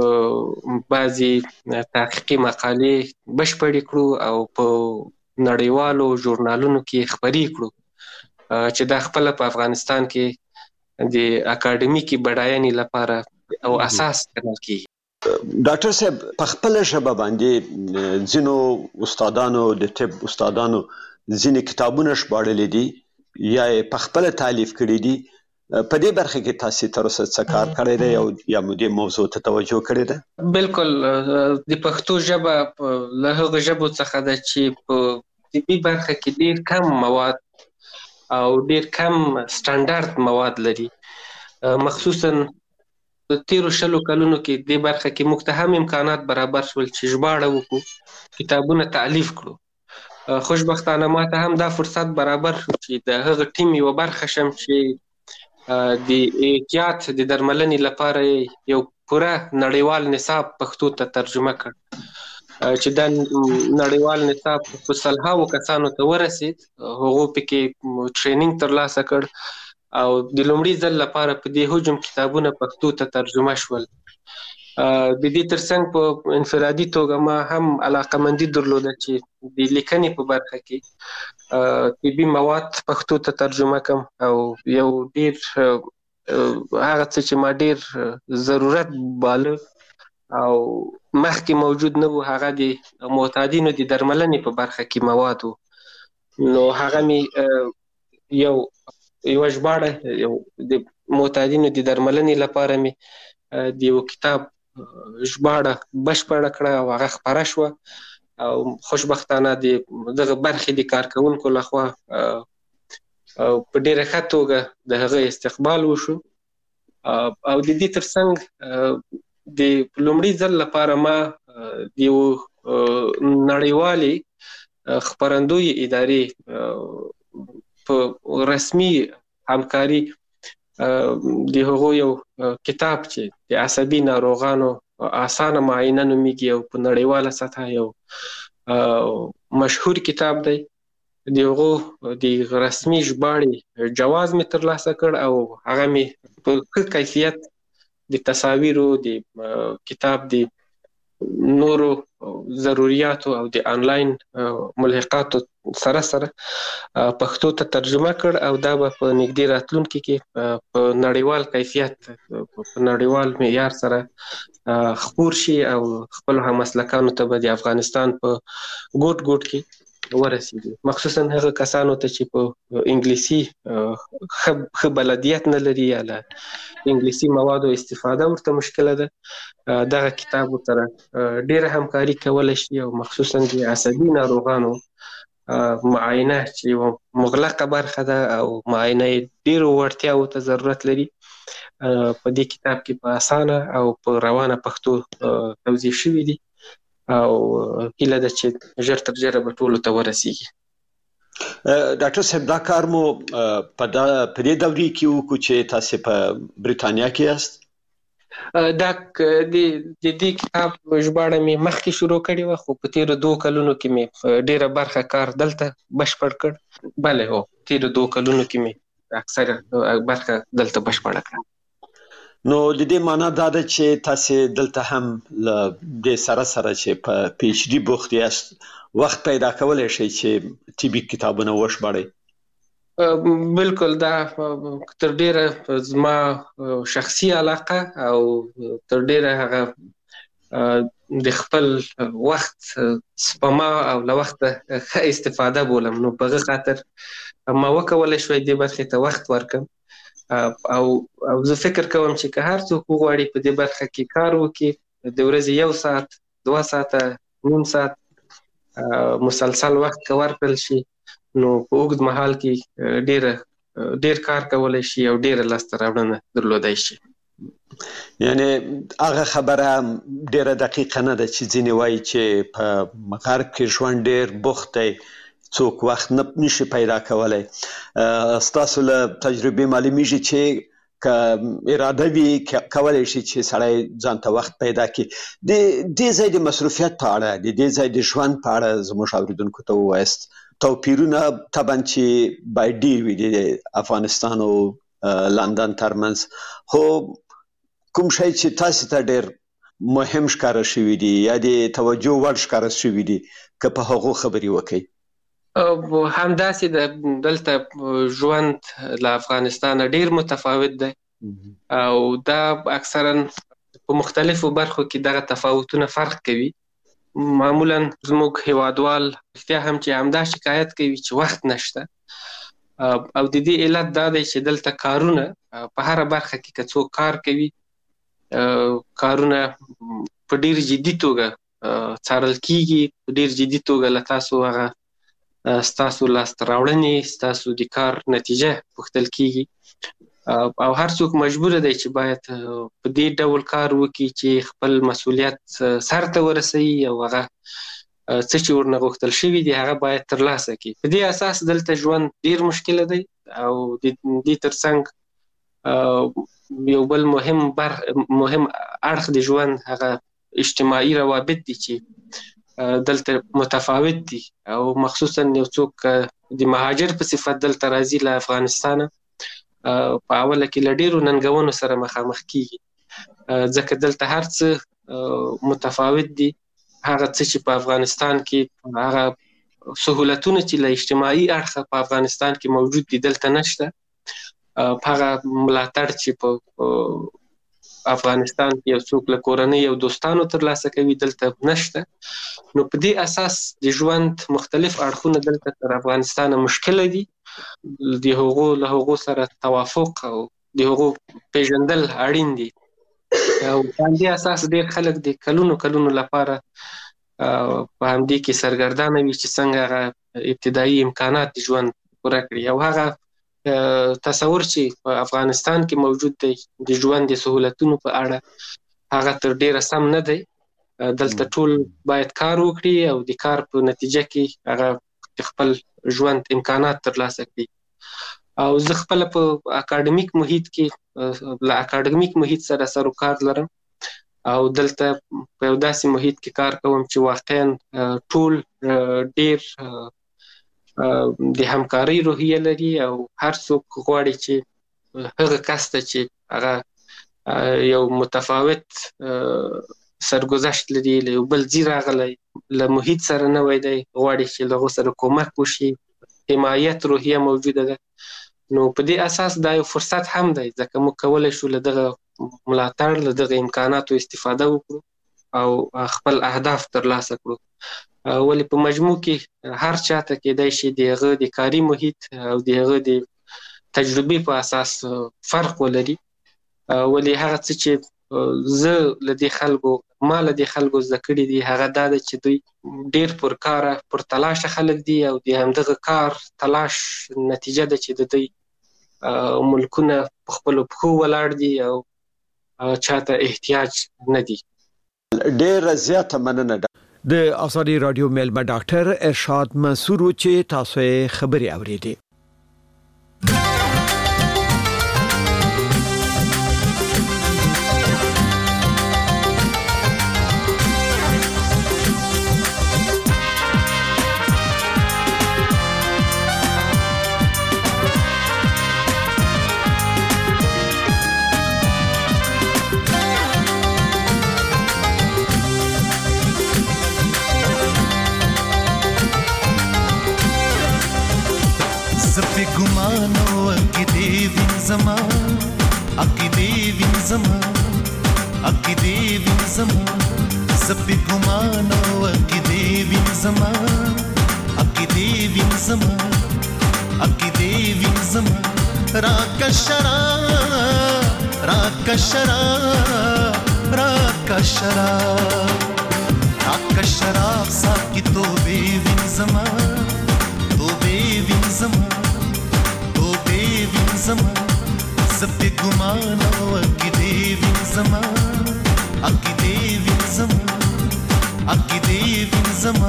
بعضې تحقیقي مقالې بشپړې کړو او په نړیوالو ژورنالونو کې خپرې کړو چې دا خپله په افغانستان کې د اکاډمیکي بډاینې لپاره او اساس ګڼل کیږي. ډاکټر صاحب په خپله ژبه باندې ځینو استادانو د طب استادانو ځینې کتابونه ژباړلي دي یا یې په خپله تالیف کړي دي. په دې برخه کې تاسې تر اوسه څه کار کړی دی او یا مو دې موضوع ته توجه کړې ده؟ بالکل د پښتو ژبه له هغو ژبو څخه ده چې په طبي برخه کې ډېر کم مواد او ډېر کم سټنډرد مواد لري. مخصوصا د تیرو شلو کلونو کې دې برخه کې موږ ته هم امکانات برابر شول چې ژباړه وکړو، کتابونه تالیف کړو. خوشبختانه ما ته هم دا فرصت برابر شو چې د هغه ټیم یوه برخه شم چې د احتیاط د درملنې لپاره یو پوره نړیوال نصاب پښتو ته ترجمه کړ چې دا نړیوال نصاب په سلهاوو کسانو ته ورسید. هغو پکې ټرینینګ ترلاسه کړ او د لومړي ځل لپاره په دې حجم کتابونه پښتو ته ترجمه شول. د دې ترڅنګ په انفرادي توګه ما هم علاقمندي درلوده چې د لیکنې په برخه کې طبي مواد پښتو ته ترجمه کړم او یو ډېر هغه څه چې ما ډېر ضرورت باله او مخکې موجود نه و هغه د معتادینو د درملنې په برخه کې مواد و. نو هغه مې یو یوه ژباړه یو د معتادینو د درملنې لپاره مې د یو کتاب ژباړه بشپړه کړه او هغه خپره شوه او خوشبختانه د دغه برخې د کارکوونکو لخوا په ډېره ښه توګه د هغه استقبال وشو. او د دې ترڅنګ د لومړي ځل لپاره ما د یو نړیوالې خپرندوی ادارې په رسمي همکاري د هغو یو کتاب چې د عصبي ناروغانو اسانه معاینه نومیږي او په نړیواله سطحه یو مشهور کتاب دی، د هغو د رسمي ژباړې جواز مې ترلاسه کړ او هغه مې په ښه کیفیت د تصاویرو د کتاب د نورو ضروریاتو او د انلاین ملحقاتو سره سره پښتو ته ترجمه کړ او دا به په نږدې راتلونکي کې په نړیوال کیفیت په نړیوال معیار سره خپور شي او خپل همسلکانو ته به د افغانستان په ګوټ ګوټ کې ورسیږي. مخصوصا هغه کسانو ته چې په انګلیسي ښه بلدیت نه لري یا له انګلیسي موادو استفاده ورته مشکله ده، دغه کتاب سره ډېره همکاري کولی شي او مخصوصا د عصبي ناروغانو معاینه چې یوه مغلقه برخه ده او معاینه یې ډېرو وړتیاوو ته ضرورت لري په دې کتاب کې په اسانه او په روانه پښتو توضیح شوي دي او هیله ده چې ژر تر ژره به ټولو ته ورسیږي. ډاکټر صاحب دا کار مو په دې دورې کې وکړو چې تاسې په بریتانیا کې یاست؟ دا د دې کتاب ژباړه مې مخکې شروع کړې وه خو په تېرو دوو کلونو کې مې ډېره برخه کار دلته بشپړ کړ. بله هو تېرو دوو کلونو کې مې اکثره برخه دلته بشپړه کړه. نو د دې معنا دا ده چې تاسې دلته هم له دې سره سره چې په پی ایچ ډي بوخت یاست وخت پیدا کولای شي چې طبي کتابونه وشبړئ؟ بالکل دا تر ډیره زما شخصي علاقه او تر ډیره هغه د خپل وخت سپما او له وخت ښه استفاده بولم. نو په هغه خاطر ما وکولای شوی دې برخې ته وخت ورکم او او زه فکر کوم چې که هر څوک وغواړي په دې برخه کې کار وکړي د ورځې یو ساعت دوه ساعته نیم ساعت مسلسل وخت که ورکړل شي نو په اوږد مهال کې ډېر ډېر کار کولی شي او ډېره لاسته راوړنه درلودی شي. یعنی هغه خبره ډېره دقیقه نه ده چې ځینې وایي چې په غرب کې ژوند ډېر بوخت دی، څوک وخت نه نشي پیدا کولی. ستاسو له تجربې معلومیږي چې که اراده وي کولی شي چې سړی ځان ته وخت پیدا کړي. د دې ځای د مصروفیت په اړه د دې ځای د ژوند په اړه زموږ اورېدونکو ته ووایاست. توپیرونه طبعا چې باید ډېر وي د افغانستان او لندن ترمنځ، خو کوم شی چې تاسو ته ډېر مهم ښکاره شوي دي یا د توجه وړ ښکاره شوي دي که په هغو خبرې وکړئ؟ همداسې د دلته ژوند له افغانستان ډېر متفاوت دی او دا اکثرا په مختلفو برخو کې دغه تفاوتونه فرق کوي. معمولا زموږ هیوادوال رښتیا هم چې همدا شکایت کوي چې وخت نشته او د دې علت دا دی چې دلته کارونه په هره برخه کې که څوک کار کوي کارونه په ډېر جدي توګه څارل کیږي، په ډېر جدي توګه له تاسو هغه ستاسو لاسته راوړنې ستاسو د کار نتیجه پوښتل کیږي او هر څوک مجبور دی چې باید په دې ډول کار وکړي چې خپل مسؤلیت سر ته ورسوي او هغه څه چې ورنه غوښتل شوي دي هغه باید ترلاسه کړي. په دې اساس دلته ژوند ډېر مشکله دی او د دې ترڅنګ یو بل مهم بر مهم اړخ د ژوند هغه اجتماعي روابط دي چې دلته متفاوت دي او مخصوصا یو څوک د مهاجر په صفت دلته راځي له افغانستانه په اوله کې له ډېرو ننګونو سره مخامخ کیږي ځکه دلته هر څه متفاوت دي. هغه څه چې په افغانستان کې هغه سهولتونه چې له اجتماعي اړخه په افغانستان کې موجود دي دلته نشته. هغه ملاتړ چې په افغانستان کې یو څوک له کورنۍ او دوستانو ترلاسه کوي دلته نشته. نو په دې اساس د ژوند مختلف اړخونه دلته تر افغانستان مشکله دي. د هغو له هغو سره توافق او د هغو پیژندل اړین دي او په همدې اساس ډېر خلک د کلونو کلونو لپاره په همدې کې سرګردانه وي چې څنګه هغه ابتدایي امکانات د ژوند پوره کړي او هغه تصور چې په افغانستان کې موجود دی د ژوند د سهولتونو په اړه هغه تر ډېره سم نه دی. دلته ټول باید کار وکړي او د کار په نتیجه کې هغه خپل ژوند امکانات ترلاسه کړي او زه خپل په اکاډمیک محیط کې له اکاډمیک محیط سره سر و کار لرم او دلته په یو داسې محیط کې کار کوم چې واقعا ټول ډېر د همکارۍ روحیه لري او هر څوک غواړي چې هغه کس ته چې هغه یو متفاوت سرګذشت لري له یو بل ځای راغلی له محیط سره نوی دی غواړي چې له هغو سره کومک وشي، حمایت روحیه موجوده ده. نو په دې اساس دا یو فرصت هم دی ځکه موږ کولی شو له دغه ملاتړ له دغه امکاناتو استفاده وکړو او خپل اهداف ترلاسه کړو. ولې په مجموع کې هر چاته کېدای شي د هغه د کاري محیط او د هغه د تجربې په اساس فرق ولري. ولې هغه څه چې زه له دې خلکو ما له دې خلکو زده کړي دي هغه دا ده چې دوی ډېر پرکاره پرتلاشه خلک دي او د همدغه کار تلاش نتیجه ده چې د دوی ملکونه په خپلو پښو ولاړ دي او چاته احتیاج نه دي. ډېره زیاته مننه د آزادي رادیو میلمه ډاکټر ارشاد منصور چې تاسو یې خبرې اورېدې. زپی ګمانو اکی دی وین زما اکی دی وین زما اکی دی وین زما زپی ګمانو اکی دی وین زما اکی دی وین زما اکی دی وین زما راکا شراب راکا شراب راکا شراب راکا شراب ساکی تو بی وین زما تو بی وین زما تو بی وین زما زپی ګمانو اکی دی وین زما اکی دی وین زما اکی دی وین زما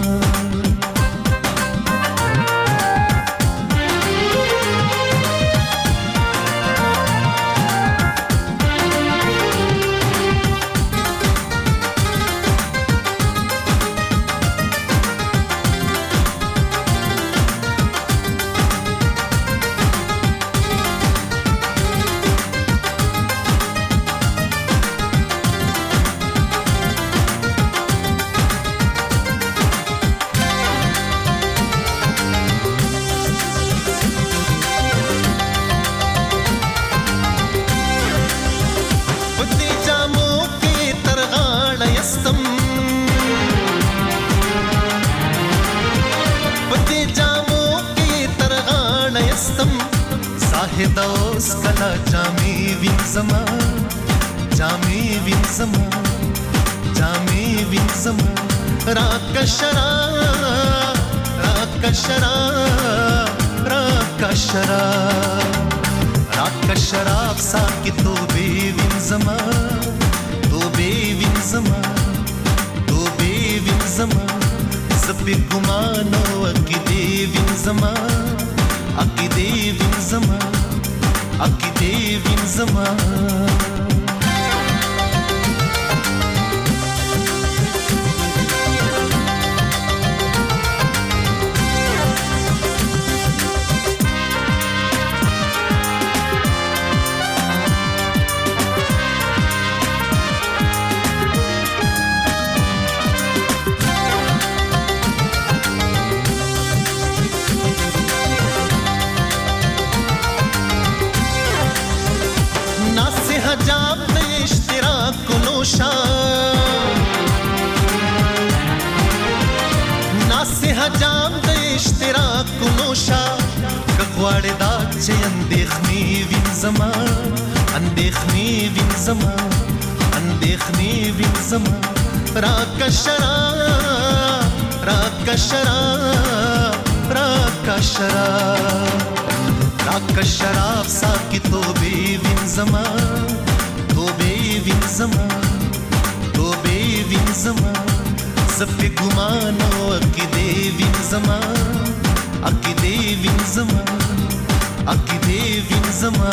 دوس کلا جامی وین زما جامی وین زما جامی وین زما راکا شراب راکا شراب راکا شراب راکا شراب ساکی تو بی وین زما تو بی وین زما تو بی وین زما زپی ګمانو اکی دی وین زما اکی دی وین زما اکی دی وین زما جام د اشتراک کو نوشا کغواړې دا چې اندېخنی وین زما اندېخنی وین زما اندېخنی وین زما راکا شراب راکا شراب راکا شراب راکا شراب ساکی تو بی وین زما تو بی وین زما تو بی وین زما زپی ګمانو اکی دی وین زما اکی دی وین زما اکی دی وین زما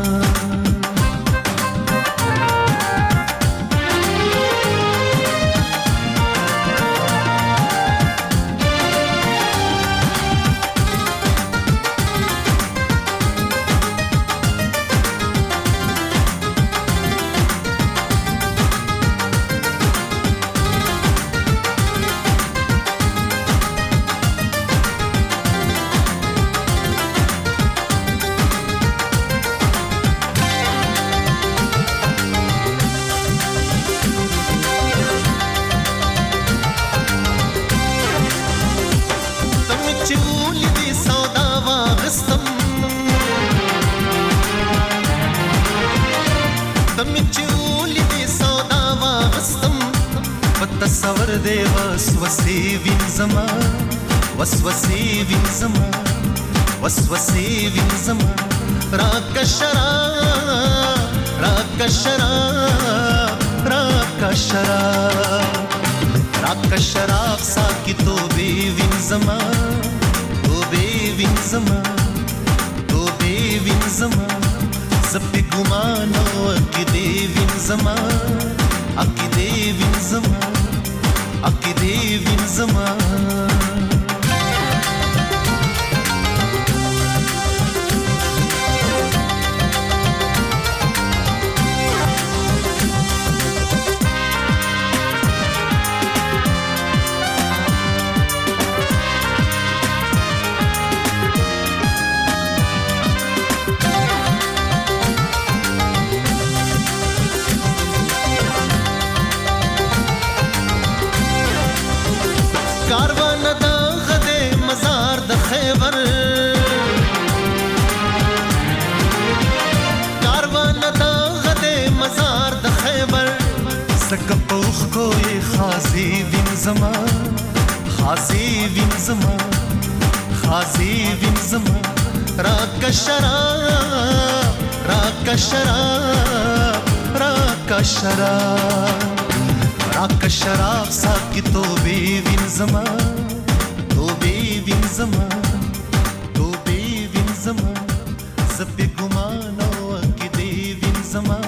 تصور دی وسوسه وین زما وسوسه وین زما وسوسه وین زما راکا شراب راکا شراب راکا شراب راکا شراب ساکی تو بی وین زما تو بی وین زما تو بی وین زما زپی ګمانو اکی دی وین زما اکی دی وین زما اکی دی وین زما خیبر کاروان د غده مزار د خیبر سکه پوخ کوی خازی وین زما خازی وین زما خازی وین زما راک شراب راک شراب راک شراب راک شراب ساکی تو بی وین زما تو بی وین زما تو بی وین زما زپی ګمان او کی دی وین زما